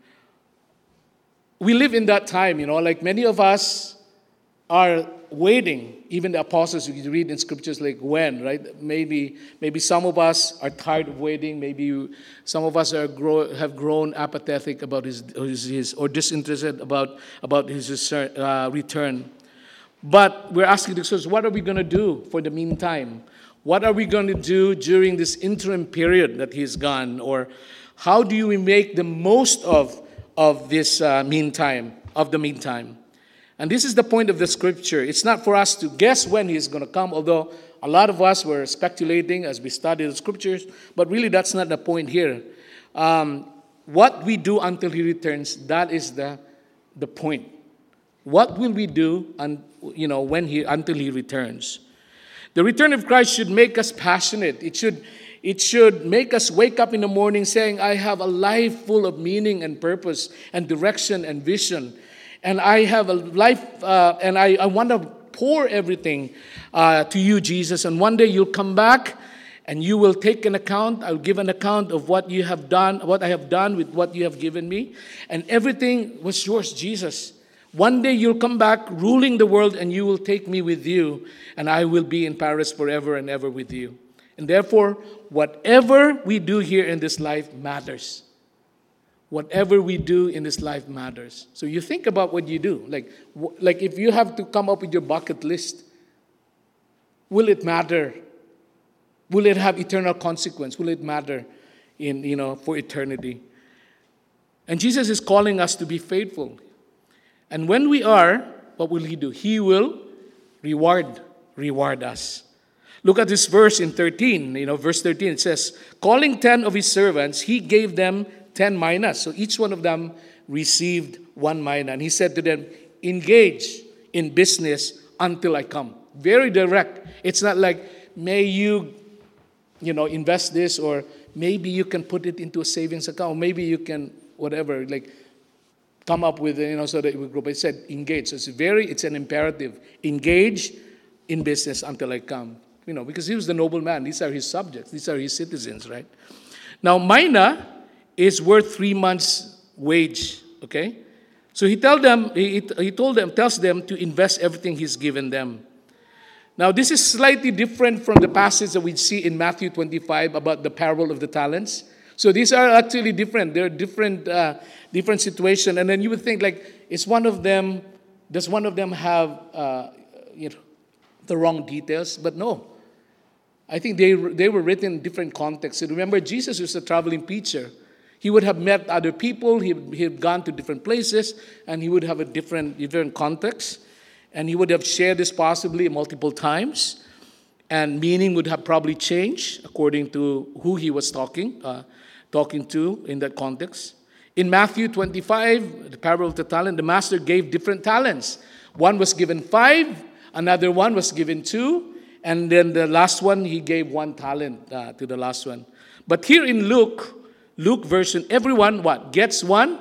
We live in that time, like many of us are waiting. Even the apostles, you read in scriptures like when, right? Maybe some of us are tired of waiting. Maybe some of us have grown apathetic about his or disinterested about his return. But we're asking ourselves, what are we going to do for the meantime? What are we going to do during this interim period that he's gone? Or how do we make the most of this meantime? And this is the point of the scripture. It's not for us to guess when he's going to come, although a lot of us were speculating as we studied the scriptures, but really that's not the point here. What we do until he returns, that is the point. What will we do until he returns? The return of Christ should make us passionate. It should make us wake up in the morning saying, I have a life full of meaning and purpose and direction and vision. And I have a life, and I want to pour everything to you, Jesus. And one day you'll come back and you will take an account. I'll give an account of what you have done, what I have done with what you have given me. And everything was yours, Jesus. One day you'll come back ruling the world and you will take me with you. And I will be in Paris forever and ever with you. And therefore, whatever we do here in this life matters. Whatever we do in this life matters. So you think about what you do. Like if you have to come up with your bucket list, will it matter? Will it have eternal consequence? Will it matter for eternity? And Jesus is calling us to be faithful. And when we are, what will he do? He will reward us. Look at this verse in 13. Verse 13, it says, calling 10 of his servants, he gave them 10 minas. So each one of them received 1 mina. And he said to them, engage in business until I come. Very direct. It's not like, may you, invest this, or maybe you can put it into a savings account. Maybe you can, whatever, come up with, so that it will grow. But it said engage. So it's an imperative. Engage in business until I come. Because he was the noble man. These are his subjects. These are his citizens, right? Now, mina is worth 3 months' wage, okay? So he tells them to invest everything he's given them. Now, this is slightly different from the passage that we see in Matthew 25 about the parable of the talents. So these are actually different. They're different situation. And then you would think, does one of them have, the wrong details? But no. I think they were written in different contexts. So remember, Jesus was a traveling preacher. He would have met other people. He had gone to different places, and he would have a different context. And he would have shared this possibly multiple times. and meaning would have probably changed according to who he was talking to in that context. In Matthew 25, the parable of the talent, the master gave different talents. One was given 5, another one was given 2, and then the last one, he gave 1 talent to the last one. But here in Luke version, everyone what? Gets 1?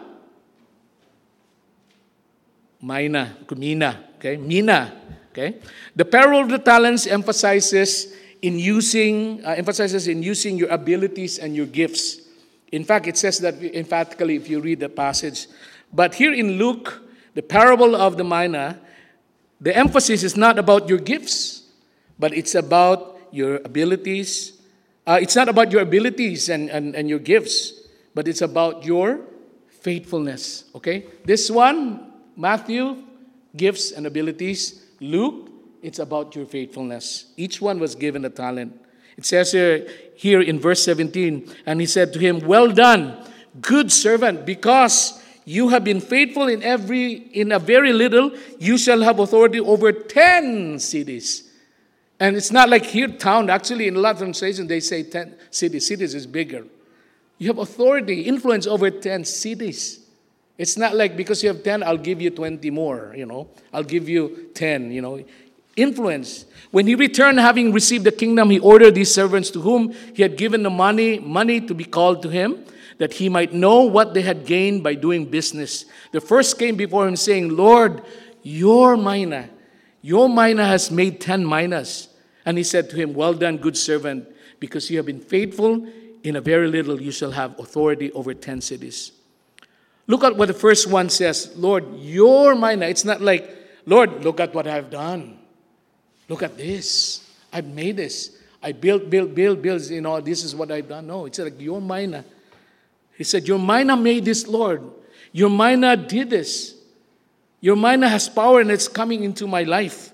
Mina. Okay? Mina. Okay? The parable of the talents emphasizes in using your abilities and your gifts. In fact, it says that emphatically if you read the passage. But here in Luke, the parable of the mina, the emphasis is not about your gifts, but it's about your abilities. It's not about your abilities and your gifts, but it's about your faithfulness. Okay? This one, Matthew, gifts and abilities. Luke, it's about your faithfulness. Each one was given a talent. It says here in verse 17, and he said to him, "Well done, good servant, because you have been faithful in a very little, you shall have authority over 10 cities." And it's not like here town. Actually, in a lot of translations, they say 10 cities. Cities is bigger. You have authority, influence over 10 cities. It's not like because you have 10, I'll give you 20 more, I'll give you 10, Influence. When he returned, having received the kingdom, he ordered these servants to whom he had given the money to be called to him, that he might know what they had gained by doing business. The first came before him, saying, "Lord, your mina has made 10 minas." And he said to him, "Well done, good servant, because you have been faithful in a very little, you shall have authority over 10 cities. Look at what the first one says. "Lord, your mina." It's not like, "Lord, look at what I've done. Look at this. I've made this. I built, this is what I've done." No, it's like your mina. He said, "Your mina made this, Lord. Your mina did this. Your mina has power and it's coming into my life."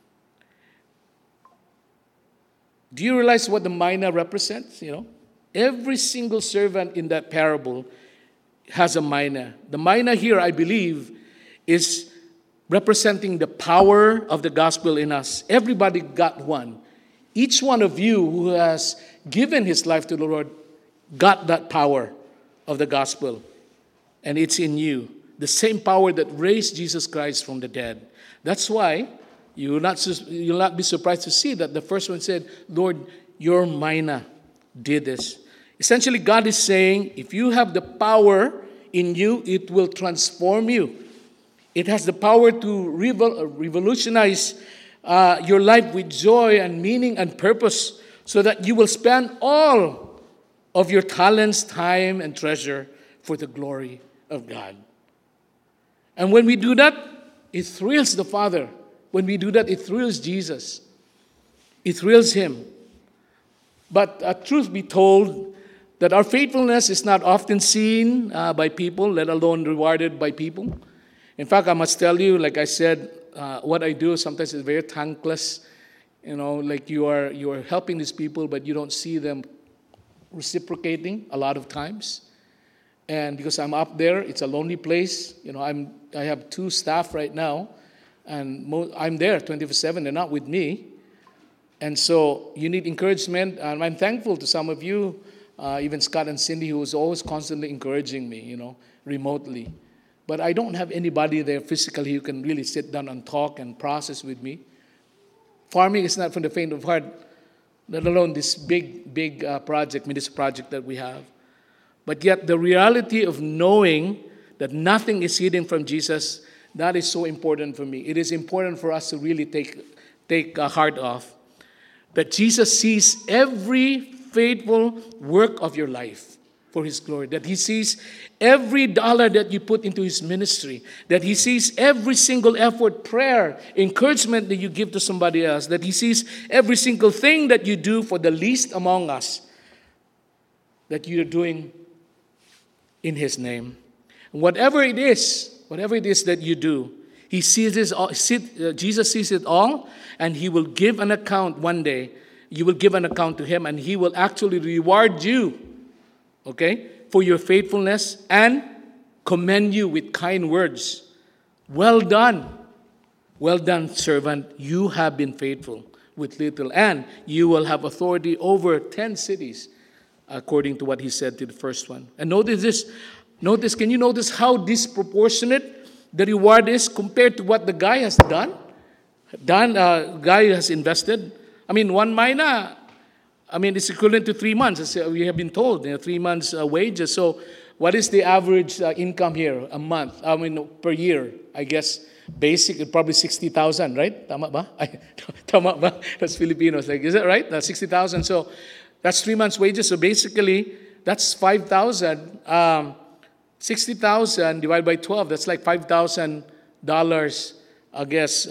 Do you realize what the mina represents? Every single servant in that parable has a mina. The mina here, I believe, is representing the power of the gospel in us. Everybody got one. Each one of you who has given his life to the Lord got that power of the gospel. And it's in you. The same power that raised Jesus Christ from the dead. That's why you'll not be surprised to see that the first one said, "Lord, your mina did this." Essentially, God is saying, if you have the power in you, it will transform you. It has the power to revolutionize your life with joy and meaning and purpose, so that you will spend all of your talents, time, and treasure for the glory of God. And when we do that, it thrills the Father. When we do that, it thrills Jesus. It thrills Him. But truth be told, that our faithfulness is not often seen by people, let alone rewarded by people. In fact, I must tell you, like I said, what I do sometimes is very thankless. Like you are helping these people, but you don't see them reciprocating a lot of times. And because I'm up there, it's a lonely place. I have 2 staff right now, and I'm there 24/7. They're not with me. And so you need encouragement, and I'm thankful to some of you, even Scott and Cindy, who was always constantly encouraging me, remotely. But I don't have anybody there physically who can really sit down and talk and process with me. Farming is not for the faint of heart, let alone this big ministry project that we have. But yet the reality of knowing that nothing is hidden from Jesus, that is so important for me. It is important for us to really take a heart off. That Jesus sees every faithful work of your life for His glory. That He sees every dollar that you put into His ministry. That He sees every single effort, prayer, encouragement that you give to somebody else. That He sees every single thing that you do for the least among us, that you're doing in His name. And whatever it is that you do, He sees it all. Jesus sees it all, and He will give an account one day. You will give an account to Him, and He will actually reward you, for your faithfulness and commend you with kind words. "Well done, servant. You have been faithful. with little, and you will have authority over 10 cities, according to what he said to the first one. And notice this. Can you notice how disproportionate the reward is compared to what the guy has done? Guy has invested. I mean, one mina, it's equivalent to 3 months, as we have been told, 3 months' wages. So what is the average income here a month? Per year, I guess. Basic, probably 60,000, right? Tama ba? Tama ba? That's Filipinos. Is that right? 60,000. So that's 3 months' wages. So basically, that's 5,000. 60,000 divided by 12, that's like $5,000, I guess.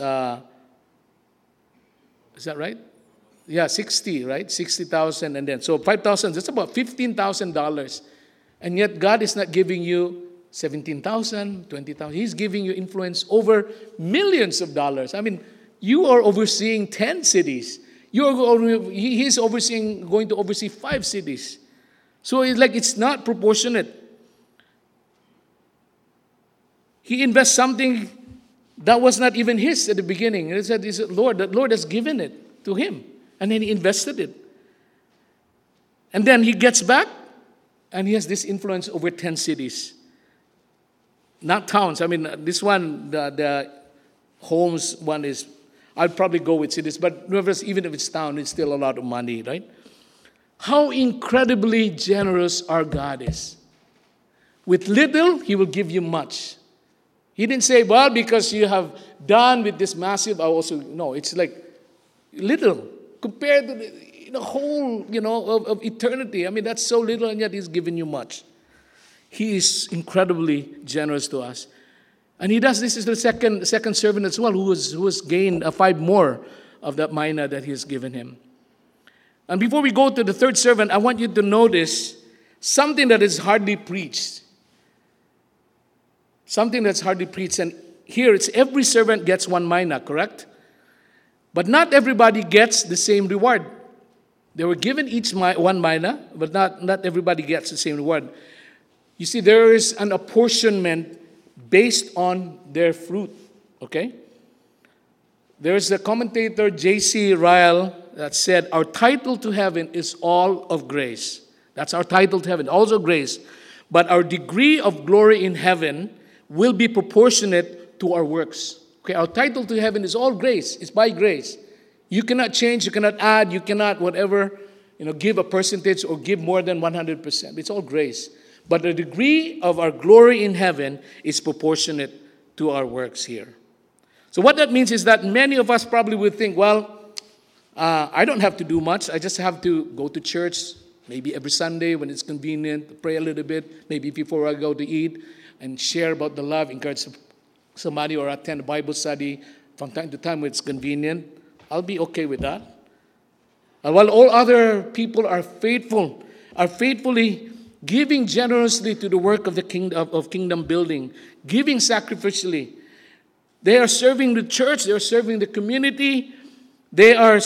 Is that right? Yeah, 60, right? 60,000 and then. So 5,000, that's about $15,000. And yet God is not giving you 17,000, 20,000. He's giving you influence over millions of dollars. You are overseeing 10 cities. He's going to oversee 5 cities. So it's not proportionate. He invests something that was not even his at the beginning. He said, the Lord has given it to him. And then he invested it. And then he gets back, and he has this influence over 10 cities. Not towns. This one, the homes one is, I'd probably go with cities. But even if it's town, it's still a lot of money, right? How incredibly generous our God is. With little, he will give you much. He didn't say, well, because you have done with this massive, no, it's like little compared to the whole, of eternity. That's so little, and yet he's given you much. He is incredibly generous to us. And he does this to the second servant as well, who has gained 5 more of that mina that he has given him. And before we go to the third servant, I want you to notice something that is hardly preached. Something that's hardly preached. And here it's every servant gets 1 mina, correct? But not everybody gets the same reward. They were given each 1 mina, but not everybody gets the same reward. You see, there is an apportionment based on their fruit, okay? There's a commentator, J.C. Ryle, that said, our title to heaven is all of grace. That's our title to heaven, also grace. But our degree of glory in heaven will be proportionate to our works. Okay, our title to heaven is all grace. It's by grace. You cannot change, you cannot add, you cannot give a percentage or give more than 100%. It's all grace. But the degree of our glory in heaven is proportionate to our works here. So what that means is that many of us probably would think, I don't have to do much. I just have to go to church, maybe every Sunday when it's convenient, pray a little bit, maybe before I go to eat, and share about the love, encourage somebody, or attend a Bible study from time to time when it's convenient. I'll be okay with that. While all other people are faithfully giving generously to the work of the kingdom building, giving sacrificially. They are serving the church. They are serving the community. They are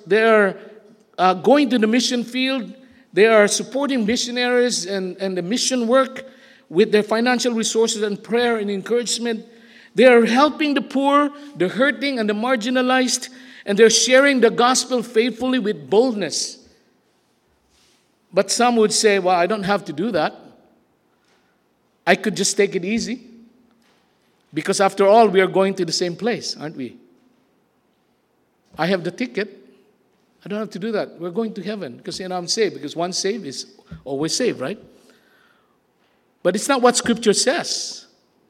going to the mission field. They are supporting missionaries and the mission work with their financial resources and prayer and encouragement. They are helping the poor, the hurting, and the marginalized, and they're sharing the gospel faithfully with boldness. But some would say, I don't have to do that. I could just take it easy. Because after all, we are going to the same place, aren't we? I have the ticket. I don't have to do that. We're going to heaven because I'm saved. Because once saved is always saved, right? But it's not what Scripture says.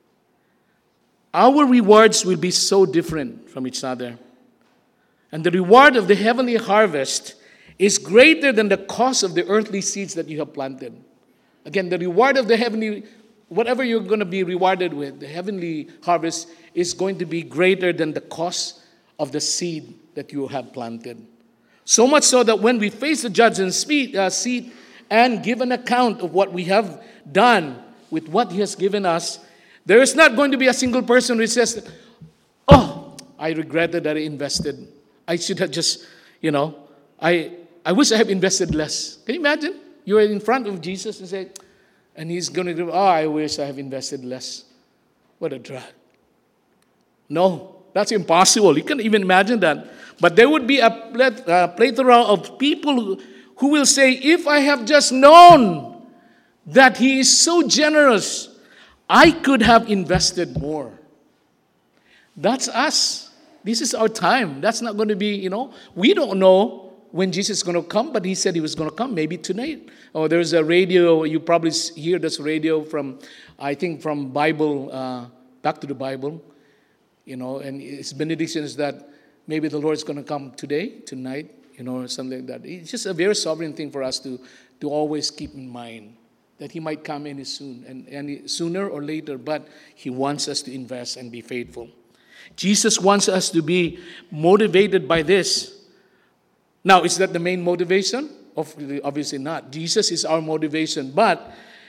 Our rewards will be so different from each other. And the reward of the heavenly harvest is greater than the cost of the earthly seeds that you have planted. Again, the reward of the heavenly, whatever you're going to be rewarded with, the heavenly harvest is going to be greater than the cost of the seed that you have planted. So much so that when we face the judgment seat and give an account of what we have done with what He has given us, there is not going to be a single person who says, I regretted that I invested. I should have just, I wish I had invested less. Can you imagine? You're in front of Jesus and say, and He's going to do, I wish I have invested less. What a drag. No. That's impossible. You can't even imagine that. But there would be a plethora of people who will say, if I have just known that He is so generous, I could have invested more. That's us. This is our time. That's not going to be, we don't know when Jesus is going to come, but He said He was going to come maybe tonight. Or there's a radio, you probably hear this radio from, I think from Bible, Back to the Bible, and its benediction is that maybe the Lord is going to come today, tonight, or something like that. It's just a very sovereign thing for us to always keep in mind that He might come any soon, and sooner or later, but He wants us to invest and be faithful. Jesus wants us to be motivated by this. Now, is that the main motivation? Obviously not. Jesus is our motivation, but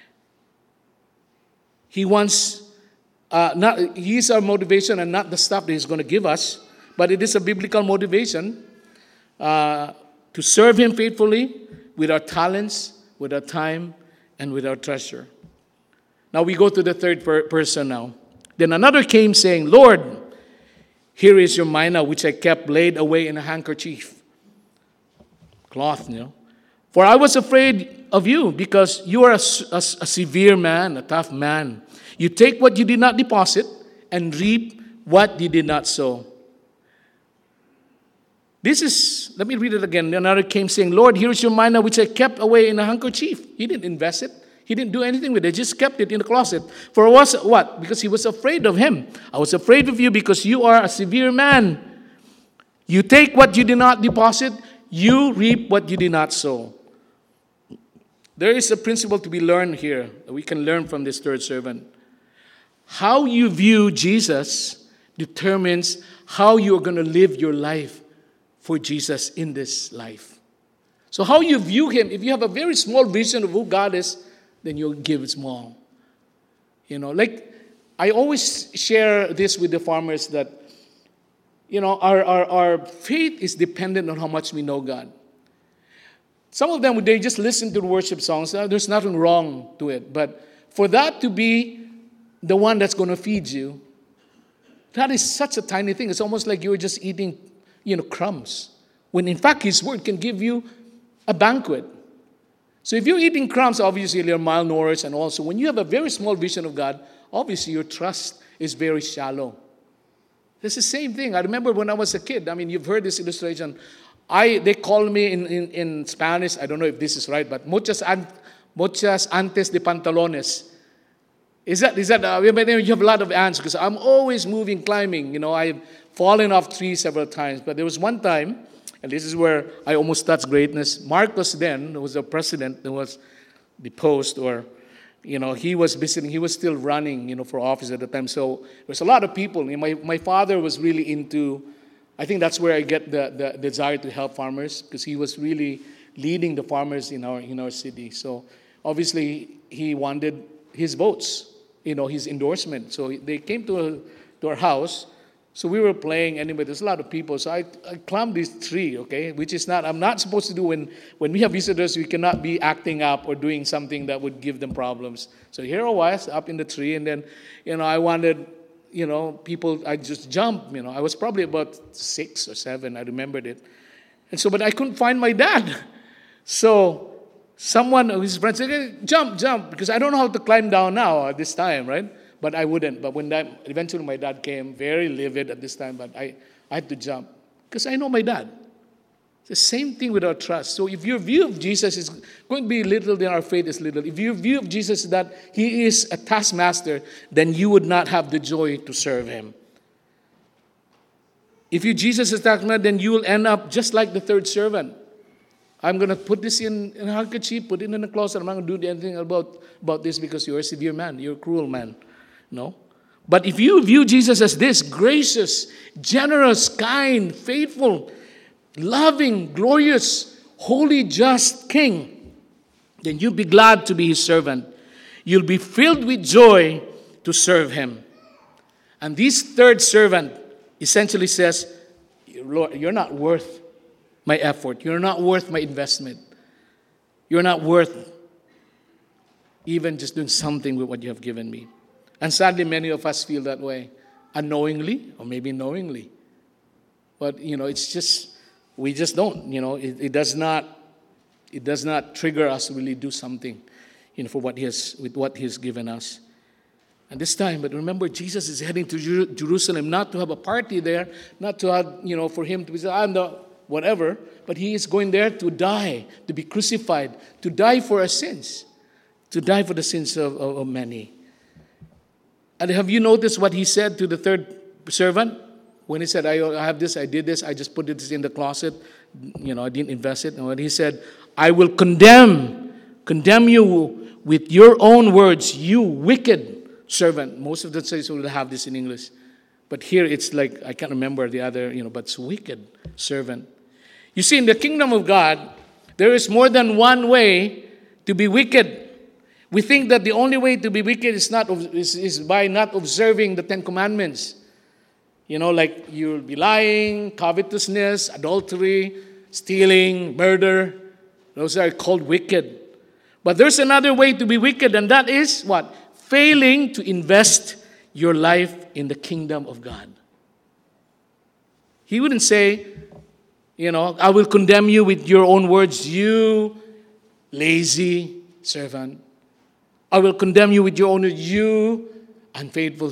He wants, He is our motivation and not the stuff that He's going to give us, but it is a biblical motivation to serve Him faithfully with our talents, with our time, and with our treasure. Now we go to the third person now. Then another came saying, Lord, here is your mina which I kept laid away in a handkerchief. Cloth, For I was afraid of you because you are a severe man, a tough man. You take what you did not deposit and reap what you did not sow. Let me read it again. Another came saying, Lord, here is your mina which I kept away in a handkerchief. He didn't invest it. He didn't do anything with it. He just kept it in the closet. For was what? Because he was afraid of him. I was afraid of you because you are a severe man. You take what you did not deposit. You reap what you did not sow. There is a principle to be learned here that we can learn from this third servant. How you view Jesus determines how you're going to live your life for Jesus in this life. So how you view Him, if you have a very small vision of who God is, then you'll give small. Like I always share this with the farmers that, our faith is dependent on how much we know God. Some of them, they just listen to the worship songs. There's nothing wrong to it. But for that to be the one that's going to feed you, that is such a tiny thing. It's almost like you're just eating, crumbs. When in fact His Word can give you a banquet. So if you're eating crumbs, obviously you're malnourished, and also when you have a very small vision of God, obviously your trust is very shallow. It's the same thing. I remember when I was a kid, you've heard this illustration. They call me in Spanish, I don't know if this is right, but muchas antes de pantalones. You have a lot of ants because I'm always moving, climbing. I've fallen off trees several times. But there was one time, and this is where I almost touched greatness. Marcos then, who was the president, who was deposed, or, he was visiting, he was still running, for office at the time. So there's a lot of people. My father was really into, I think that's where I get the desire to help farmers, because he was really leading the farmers in our city. So obviously he wanted his votes, his endorsement. So they came to our house. So we were playing anyway. There's a lot of people. So I climbed this tree, okay, which is I'm not supposed to do when we have visitors. We cannot be acting up or doing something that would give them problems. So here I was up in the tree, and then, I wanted, people. I just jumped. I was probably about 6 or 7. I remembered it, and so but I couldn't find my dad. So someone, his friend said, hey, jump, because I don't know how to climb down now at this time, right? But I wouldn't. But when eventually my dad came, very livid at this time, but I had to jump because I know my dad. It's the same thing with our trust. So if your view of Jesus is going to be little, then our faith is little. If your view of Jesus is that He is a taskmaster, then you would not have the joy to serve Him. If you Jesus is a taskmaster, then you will end up just like the third servant. I'm going to put this in a handkerchief, put it in the closet. I'm not going to do anything about this because you're a severe man. You're a cruel man. No. But if you view Jesus as this gracious, generous, kind, faithful, loving, glorious, holy, just King, then you'll be glad to be His servant. You'll be filled with joy to serve Him. And this third servant essentially says, Lord, you're not worth my effort. You're not worth my investment. You're not worth even just doing something with what you have given me. And sadly, many of us feel that way. unknowingly or maybe knowingly. But, it's just, we just don't, it does not trigger us to really do something, for what with what He has given us. And this time, but remember, Jesus is heading to Jerusalem, not to have a party there, not to have, for Him to be, whatever, but He is going there to die, to be crucified, to die for our sins, to die for the sins of many. And have you noticed what He said to the third servant? When He said, I have this, I did this, I just put this in the closet, I didn't invest it. And when He said, I will condemn you with your own words, you wicked servant. Most of the churches will have this in English. But here it's like, I can't remember the other, but it's wicked servant. You see, in the kingdom of God, there is more than one way to be wicked. We think that the only way to be wicked is by not observing the Ten Commandments. Like you'll be lying, covetousness, adultery, stealing, murder. Those are called wicked. But there's another way to be wicked, and that is what? Failing to invest your life in the kingdom of God. He wouldn't say, I will condemn you with your own words, you lazy servant. I will condemn you with your own words, you unfaithful,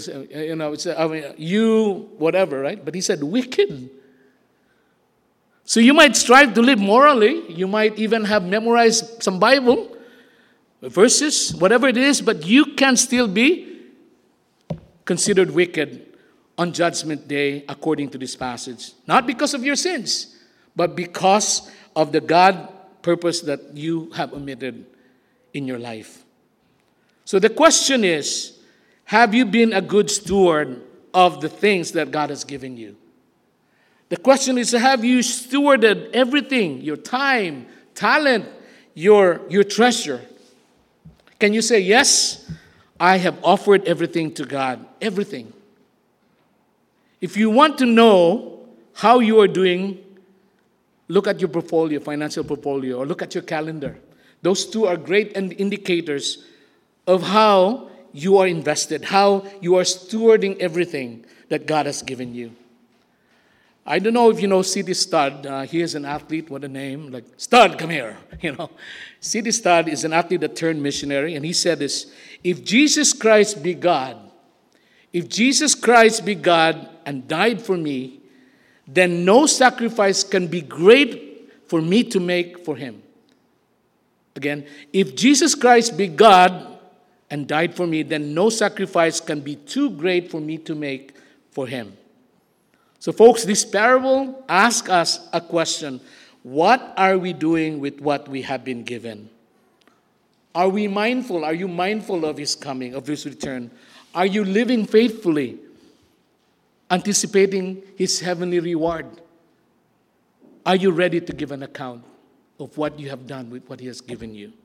you whatever, right? But He said wicked. So you might strive to live morally. You might even have memorized some Bible verses, whatever it is, but you can still be considered wicked on Judgment Day according to this passage. Not because of your sins, but because of the God purpose that you have omitted in your life. So the question is, have you been a good steward of the things that God has given you? The question is, have you stewarded everything, your time, talent, your treasure? Can you say, yes, I have offered everything to God, everything? If you want to know how you are doing, look at your portfolio, financial portfolio, or look at your calendar. Those two are great indicators of how you are invested, how you are stewarding everything that God has given you. I don't know if you know C.D. Studd. He is an athlete. What a name. Like, Studd, come here. C.D. Studd is an athlete that turned missionary. And he said this, if Jesus Christ be God and died for me, then no sacrifice can be great for me to make for Him. Again, if Jesus Christ be God and died for me, then no sacrifice can be too great for me to make for Him. So folks, this parable asks us a question. What are we doing with what we have been given? Are we mindful? Are you mindful of His coming, of His return? Are you living faithfully, anticipating His heavenly reward? Are you ready to give an account of what you have done with what He has given you?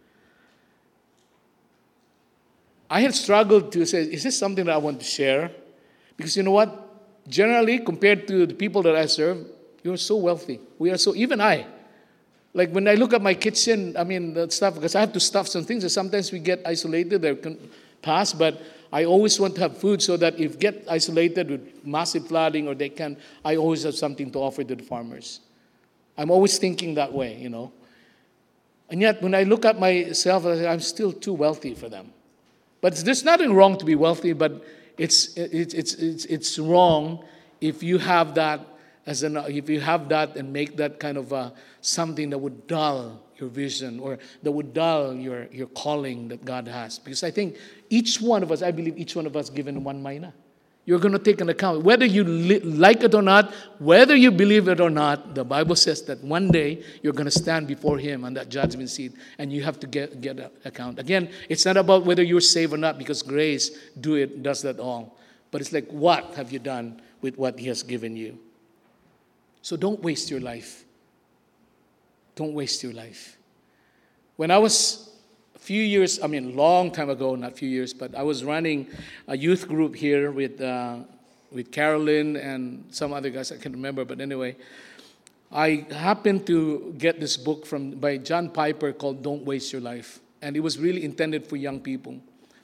I had struggled to say, is this something that I want to share? Because you know what? Generally, compared to the people that I serve, you're so wealthy. We are so, even I. Like when I look at my kitchen, the stuff, because I have to stuff some things, and sometimes we get isolated, they can pass, but I always want to have food so that if get isolated with massive flooding or I always have something to offer to the farmers. I'm always thinking that way, And yet, when I look at myself, I'm still too wealthy for them. But there's nothing wrong to be wealthy, but it's wrong if you have that and make that kind of something that would dull your vision or that would dull your calling that God has. Because I think I believe each one of us given one mina. You're going to take an account. Whether you like it or not, whether you believe it or not, the Bible says that one day you're going to stand before Him on that judgment seat and you have to get an account. Again, it's not about whether you're saved or not because grace does that all. But it's like, what have you done with what He has given you? So don't waste your life. Don't waste your life. When I was long time ago, not few years, but I was running a youth group here with Carolyn and some other guys, I can't remember, but anyway, I happened to get this book by John Piper called Don't Waste Your Life. And it was really intended for young people.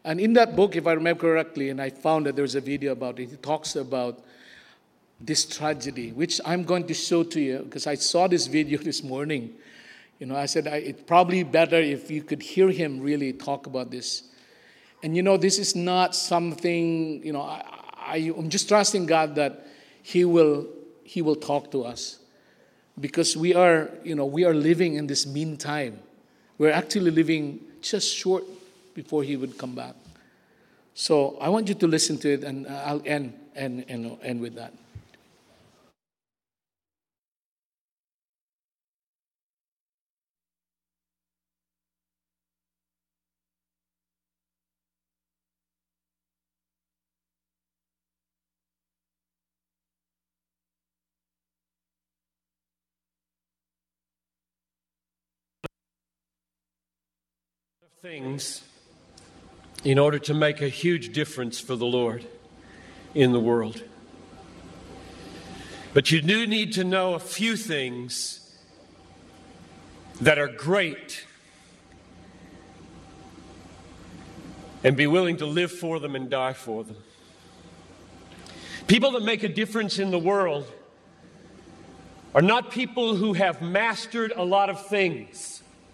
And in that book, if I remember correctly, and I found that there's a video about it, he talks about this tragedy, which I'm going to show to you because I saw this video this morning. I said it's probably better if you could hear him really talk about this. And this is not something, I'm just trusting God that He will talk to us. Because we are living in this meantime. We're actually living just short before He would come back. So I want you to listen to it, and I'll end with that. Things in order to make a huge difference for the Lord in the world. But you do need to know a few things that are great and be willing to live for them and die for them. People that make a difference in the world are not people who have mastered a lot of things.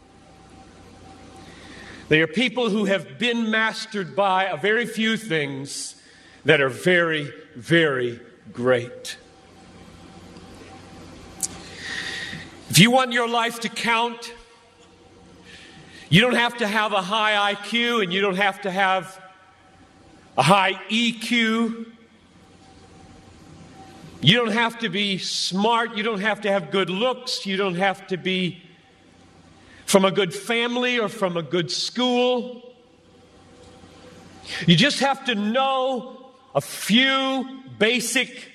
They are people who have been mastered by a very few things that are very, very great. If you want your life to count, you don't have to have a high IQ and you don't have to have a high EQ. You don't have to be smart. You don't have to have good looks. You don't have to be from a good family or from a good school. You just have to know a few basic,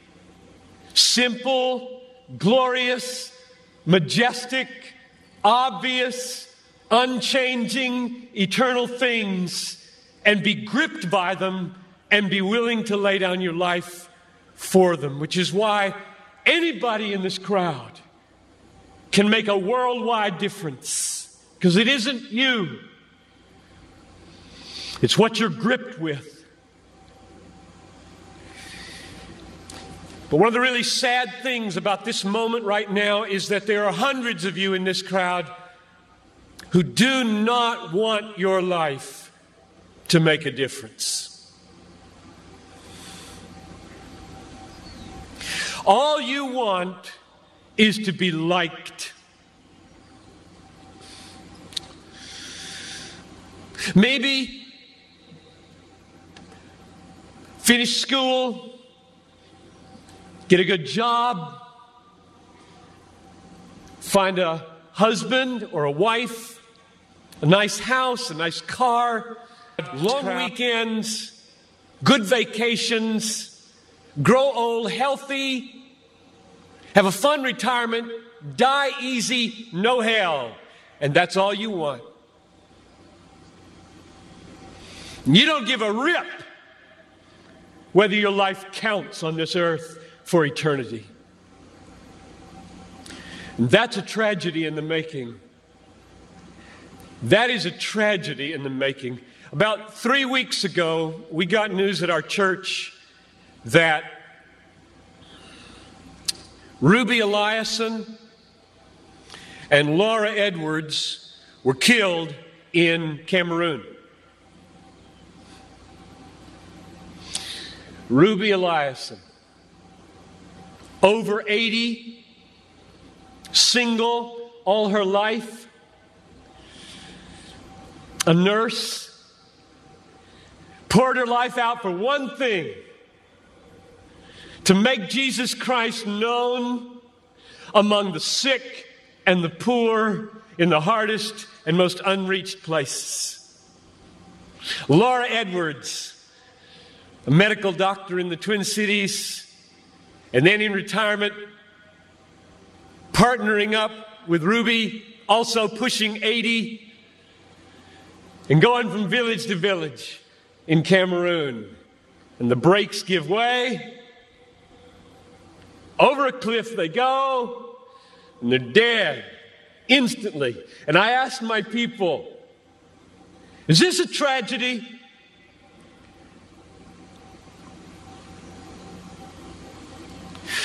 simple, glorious, majestic, obvious, unchanging, eternal things and be gripped by them and be willing to lay down your life for them, which is why anybody in this crowd can make a worldwide difference, because it isn't you. It's what you're gripped with. But one of the really sad things about this moment right now is that there are hundreds of you in this crowd who do not want your life to make a difference. All you want is to be liked. Maybe finish school, get a good job, find a husband or a wife, a nice house, a nice car, long weekends, good vacations, grow old healthy, have a fun retirement, die easy, no hell. And that's all you want. You don't give a rip whether your life counts on this earth for eternity. And that's a tragedy in the making. That is a tragedy in the making. About 3 weeks ago, we got news at our church that Ruby Eliason and Laura Edwards were killed in Cameroon. Ruby Eliason, over 80, single all her life, a nurse, poured her life out for one thing: to make Jesus Christ known among the sick and the poor in the hardest and most unreached places. Laura Edwards, a medical doctor in the Twin Cities, and then in retirement, partnering up with Ruby, also pushing 80, and going from village to village in Cameroon. And the brakes give way. Over a cliff they go, and they're dead instantly. And I asked my people, is this a tragedy?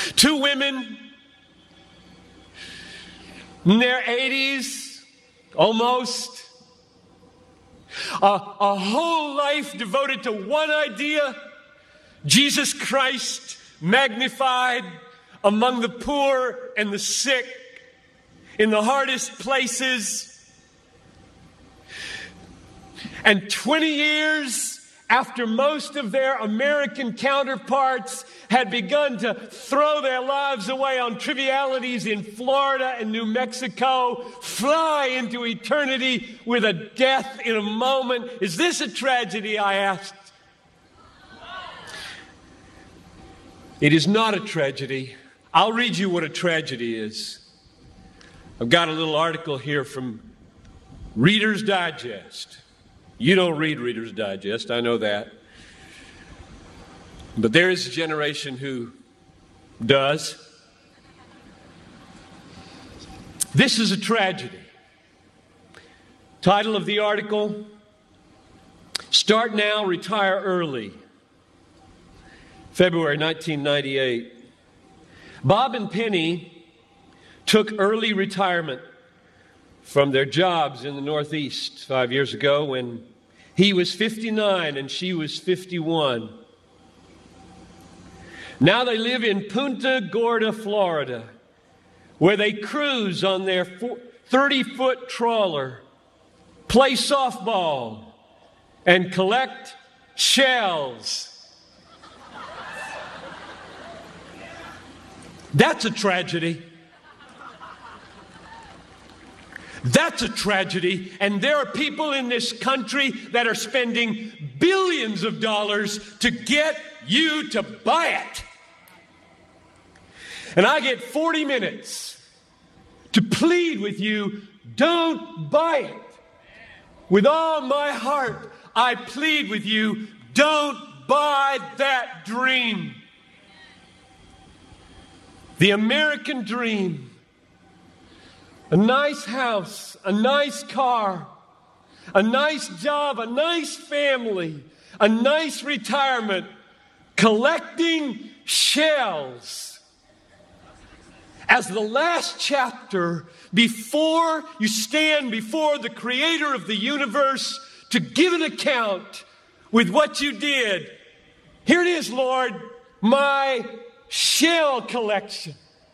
Two women in their 80s, almost. A whole life devoted to one idea: Jesus Christ magnified among the poor and the sick, in the hardest places. And 20 years after most of their American counterparts had begun to throw their lives away on trivialities in Florida and New Mexico, fly into eternity with a death in a moment. Is this a tragedy, I asked? It is not a tragedy. I'll read you what a tragedy is. I've got a little article here from Reader's Digest. You don't read Reader's Digest, I know that. But there is a generation who does. This is a tragedy. Title of the article: Start Now, Retire Early. February 1998. Bob and Penny took early retirement from their jobs in the Northeast 5 years ago when he was 59 and she was 51. Now they live in Punta Gorda, Florida, where they cruise on their 30-foot trawler, play softball, and collect shells. That's a tragedy. That's a tragedy. And there are people in this country that are spending billions of dollars to get you to buy it. And I get 40 minutes to plead with you, don't buy it. With all my heart, I plead with you, don't buy that dream. The American dream. A nice house, a nice car, a nice job, a nice family, a nice retirement, collecting shells. As the last chapter, before you stand before the Creator of the universe to give an account with what you did. Here it is, Lord, my shell collection.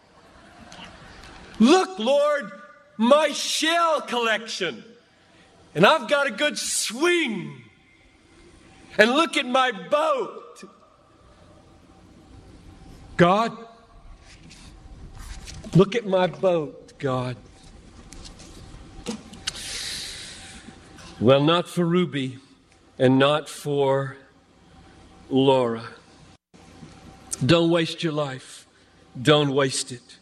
Look, Lord, my shell collection. And I've got a good swing. And look at my boat. God, look at my boat, God. Well, not for Ruby and not for Laura. Don't waste your life. Don't waste it.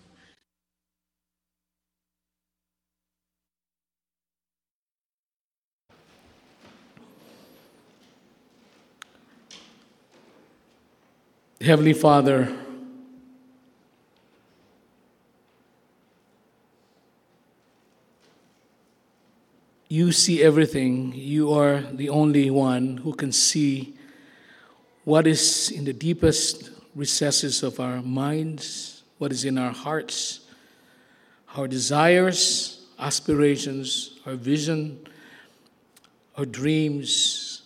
Heavenly Father, you see everything. You are the only one who can see what is in the deepest recesses of our minds, what is in our hearts, our desires, aspirations, our vision, our dreams.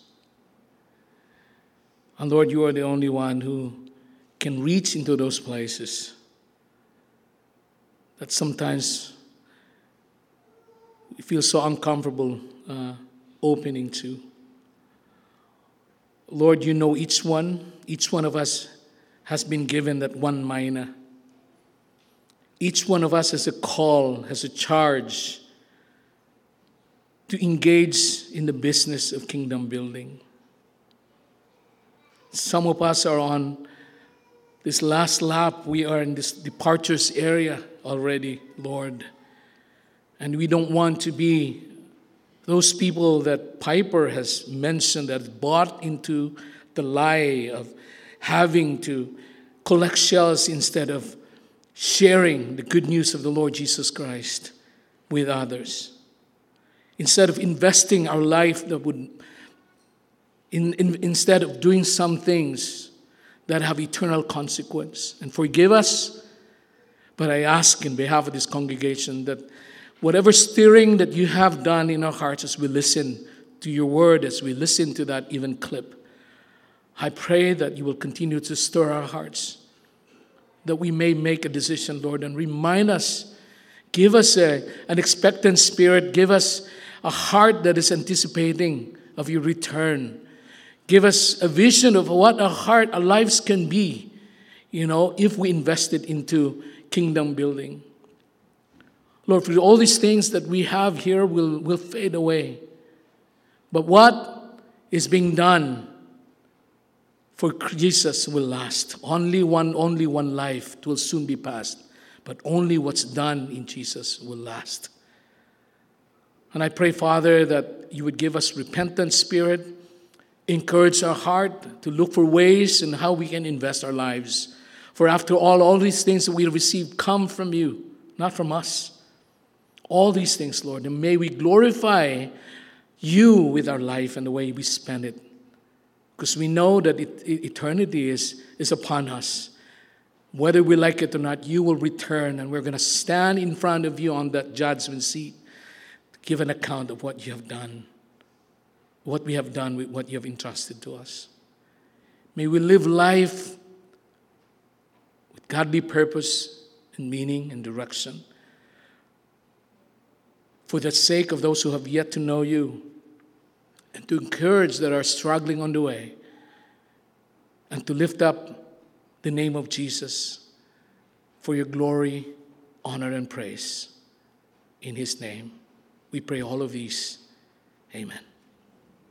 And Lord, you are the only one who can reach into those places that sometimes we feel so uncomfortable opening to. Lord, you know each one of us has been given that one mina. Each one of us has a call, has a charge to engage in the business of kingdom building. Some of us are on this last lap. We are in this departures area already, Lord. And we don't want to be those people that Piper has mentioned that bought into the lie of having to collect shells instead of sharing the good news of the Lord Jesus Christ with others. Instead of investing our life that would, instead of doing some things that have eternal consequence. And forgive us. But I ask in behalf of this congregation that whatever stirring that you have done in our hearts as we listen to your word, as we listen to that even clip, I pray that you will continue to stir our hearts, that we may make a decision, Lord, and remind us, give us an expectant spirit, give us a heart that is anticipating of your return. Give us a vision of what our lives can be, if we invested into kingdom building. Lord, for all these things that we have here will fade away. But what is being done for Jesus will last. Only one life will soon be passed. But only what's done in Jesus will last. And I pray, Father, that you would give us repentant spirit, encourage our heart to look for ways in how we can invest our lives. For after all these things that we receive come from you, not from us. All these things, Lord, and may we glorify you with our life and the way we spend it. Because we know that eternity is upon us. Whether we like it or not, you will return, and we're going to stand in front of you on that judgment seat to give an account of what you have done, what we have done with what you have entrusted to us. May we live life with godly purpose and meaning and direction for the sake of those who have yet to know you, and to encourage that are struggling on the way, and to lift up the name of Jesus for your glory, honor, and praise. In his name, we pray all of these. Amen.